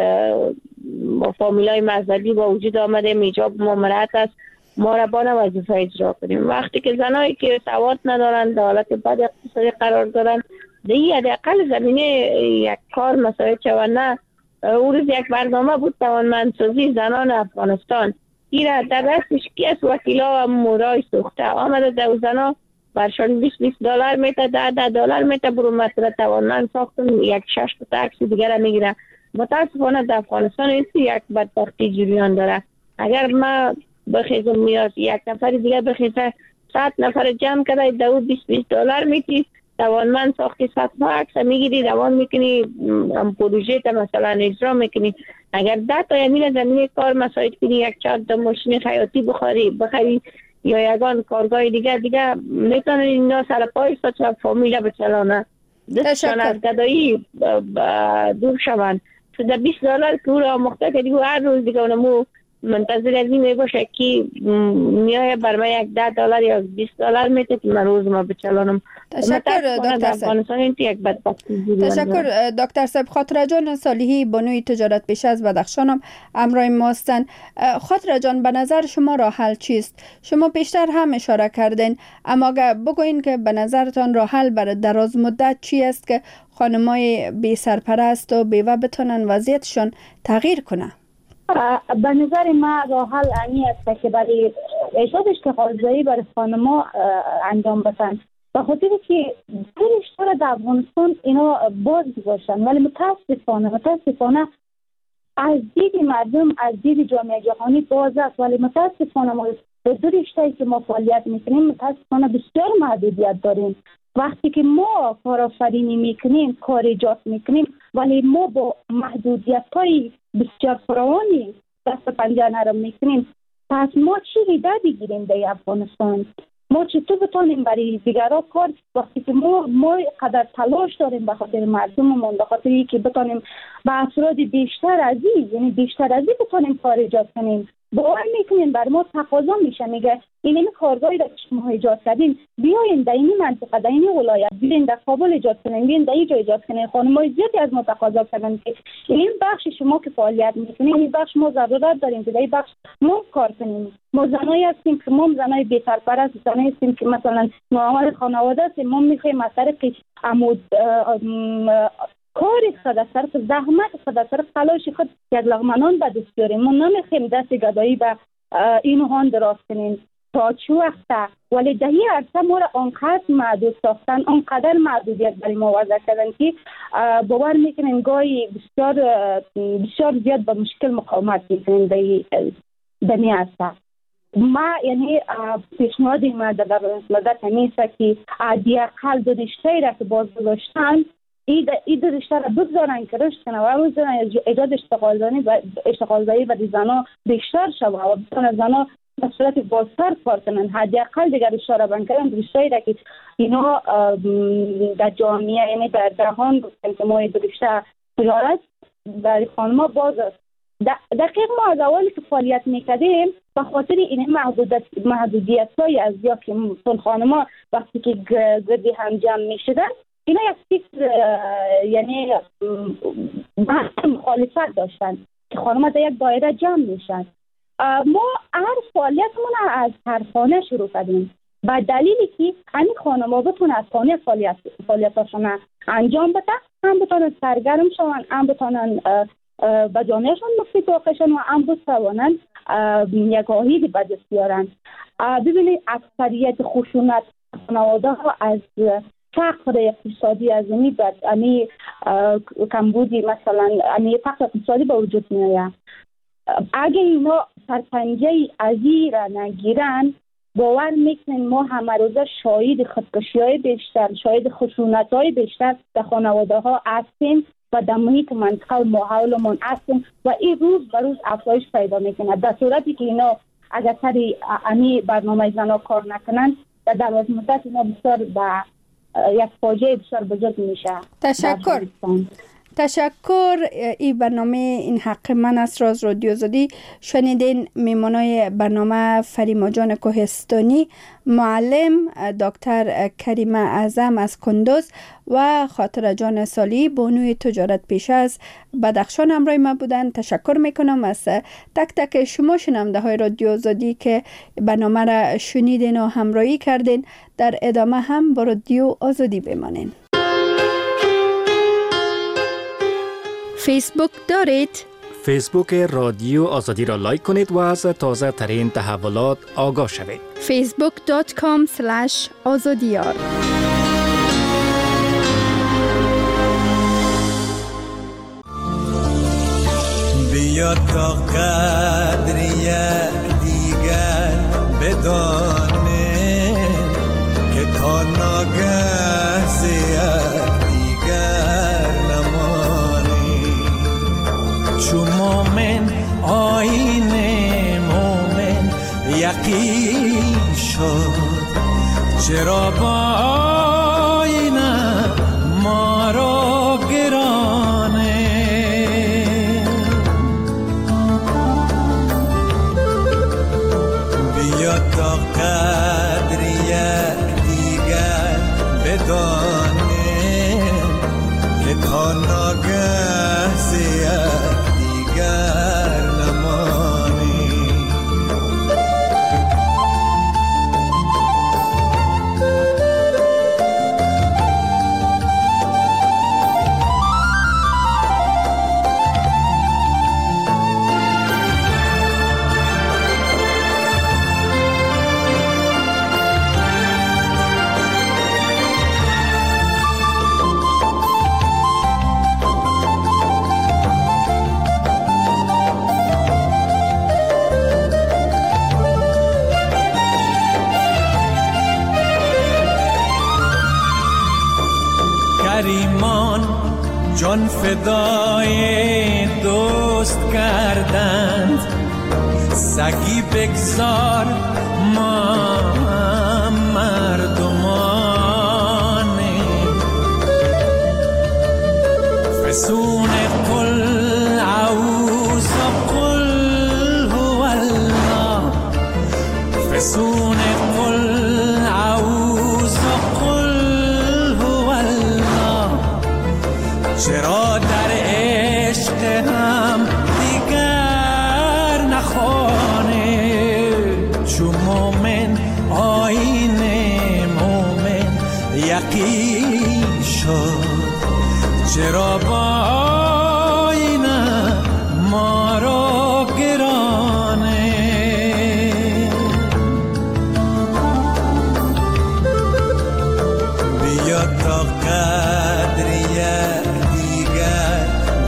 فامیلای مذهبی با وجود آمده میجاب ممرات است، ما را با وظیفه اجرا کنیم. وقتی که زنایی که سواد ندارن در حالت بد اقتصادی قرار دارن، دیگه حداقل زمینه یک کار مساعد شوند. نه او روز یک برنامه بود توانمندسازی زنان افغانستان، ایره در دستش کی از وکیلا و مورای سوخته آمده در زنا برشان بیست بیست دلار میته، ده ده دلار میته، برو مسئله توانمند ساختن یک شش تا تاکسی دیگر میگیره. متاسفانه در افغانستان این یک بدبختی جریان داره. اگر ما بخیزم میاد یک نفر دیگه بخیزه صد نفر جمع کرده دو بیست بیست دلار میتی، توانمند ساختی صد تا عکس میگیری، روان میکنی، پروژه تا مثلا اجرا میکنی. اگر ده تا یمین زمینه کار مساعد کنی، یک چهار تا ماشین خیاطی بخری بخری یا یگان کارگاه دیگه دیگه میتونن اینا سر پای ساچه فامیل بچلانه، دستشان از گدایی دور شوند. تو در بیست دلار که او را مخته که دیگه هر روز دیگه اونمو منتظر از این میباشه که میای بر من یک ده دلار یا بیست دلار میده که من روز ما بچلانم. تشکر دکتر صاحب. تشکر دکتر صاحب. خاطره جان صالحی بانوی تجارت پیش از بدخشانم امرای ماستن. خاطره جان به نظر شما راه حل چیست؟ شما پیشتر هم اشاره کردین اما اگر بگوین که به نظرتان راه حل برای دراز مدت چی است که خانمای بی سرپرست و بیوه بتونن وضعیتشون تغییر کنه؟ به نظر ما راه حل انی است که برای ایجاد اشتغالزایی برای خانم‌ها انجام بدن، به خاطر که بیشتر در افغانستان اینا باز گذاشتن. ولی متاسفانه متاسفانه از دید مردم، از دید جامعه جهانی باز است، ولی متاسفانه ما به دو رشته که ما فعالیت میکنیم متاسفانه بسیار محدودیت داریم. وقتی که ما کارآفرینی میکنیم، کار ایجاد میکنیم، ولی ما با محدودیت های بسیار فراوانی دست پنجه نرم میکنیم. پس ما چی ایده بگیریم در افغانستان؟ ما چطور بتانیم برای دیگران کار، وقتی که ما ما قدر تلاش داریم به خاطر مردممون، به خاطر اینکه بتانیم به افراد بیشتر از این، یعنی بیشتر از این بتانیم کار ایجاد کنیم. باور میکنین بر ما تقاضا میشه، میگه این کارگاهی را که شما ایجاد کردین بیاین در این منطقه، در این ولایت، بیاین در کابل ایجاد کنین، بیاین در اینجا ایجاد کنین. خانم‌های زیادی از ما تقاضا کردن که این بخش شما که فعالیت میکنین، این بخش ما ضرورت داریم که در این بخش ما کار کنیم. ما زنایی هستیم که ما زنای بی سرپرست، زنایی هستیم که مثلا نوآور خانواده هستیم، ما میخوایم از طریق عمود کاری خود از طرف زحمت خود از طرف تلاش خود یک لغمنان به دست بیاریم. ما نمیخوایم دست گدایی به این هان دراز کنیم تا چه وقت، ولی در این عرصه ما را آنقدر محدود ساختن، آنقدر محدودیت برای ما وضع کردن که باور میکنیم گاهی بسیار بسیار زیاد با مشکل مقاومت میکنیم در این عرصه. ما یعنی پیشنهاد ما در مدت نیست که حداقل دو رشته را که باز گذاشتن این دو رشته را بگذارن که رشد کنه و بگذارن ایجاد اشتغالزایی و اشتغالزایی برای زنها بیشتر شود و بتونن زنها به صورت بازتر کار کنن. حداقل دیگر اشاره بند کردن رشته‌ای را که اینا در جامعه یعنی در جهان گفتن که ما دو رشته تجارت برای خانم‌ها باز است. دقیق ما از اولی که فعالیت میکردیم به خاطر این محدودیت های از یا که خانم‌ها وقتی که گردی هم جمع میشدن اینا یک فکر یعنی مخالفت داشتن که خانم‌ها در یک دایره جمع میشن. ما هر فعالیتمون از هر خانه شروع کردیم. به دلیلی که همین خانم‌ها بتونن از خانه فعالیت فعالیتاشون انجام بده، هم بتونن سرگرم شون، هم بتونن به جامعهشون مفید واقع شون و هم بتونن یک آهید به دست بیارن. ببینید اکثریت خشونت خانواده ها از فقر اقتصادی، از امی امی کمبودی، مثلا امی فقر اقتصادی به وجود میاد. اگه اینا سرپنجه از این را نگیرن، باور میکنین ما همه روزه شاهد خودکشی های بیشتر، شاهد خشونت های بیشتر در خانواده ها هستیم و در محیط منطقه و ماحولمون هستیم و این روز به روز افزایش پیدا میکنه. در صورتی که اینا اگر سری امی برنامه زنها کار نکنن، در دراز مدت اینا بسیار به یک فاجعه بسیار بزرگ میشه. تشکر. تشکر. این برنامه این حق من است راز رادیو آزادی. شنیدین میمانای برنامه فریما جان کوهستانی، معلم، دکتر کریمه اعظم از کندوز و خاطره جان سالی بانوی تجارت پیشه از بدخشان همراه ما بودن. تشکر میکنم از تک تک شما شنونده های رادیو آزادی که برنامه را شنیدین و همراهی کردین. در ادامه هم با رادیو آزادی بمانین. فیسبوک دارید؟ فیسبوک رادیو آزادی را لایک کنید و از تازه ترین تحولات آگاه شوید. فیسبوک دات کام اسلش آزادیار. بیا تا قدر یک دیگر بدانه که تا ناگه زیاد دیگر نمانی. چو مومن آیین مومن یقین شد، چرا با آینه ما را گرانه. بیا تا قدر یک دیگر بدانه که تا ناگه زیاد دیگر نمانی. کریمان جان فدای دوست کردند، سگی بگذار ما مردمانه. فسون قل اعوذ قل هو الله، فسون قل اعوذ قل هو الله. چرا در عشق هم دیگر نخوانه. چو مومن آیین مومن یقین شد، چرا با آینه ما را گرانه. بیا تا قدر یک دیگر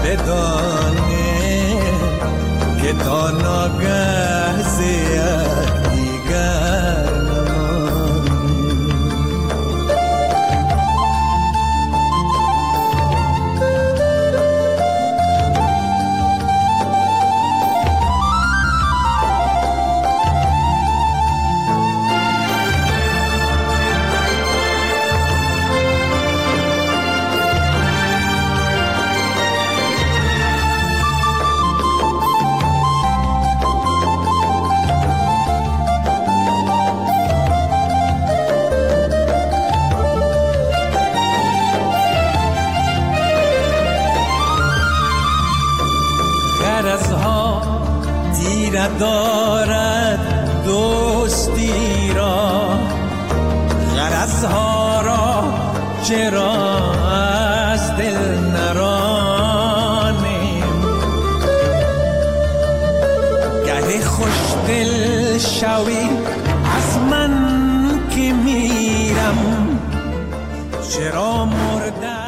بدانه که تا ناگه زیاد دیگر نمانی. غرضها تیره دارد دوستی را، رازها را چرا از دل نرانیم؟ گه خوش دل شوی از من که میرم، چرا مرده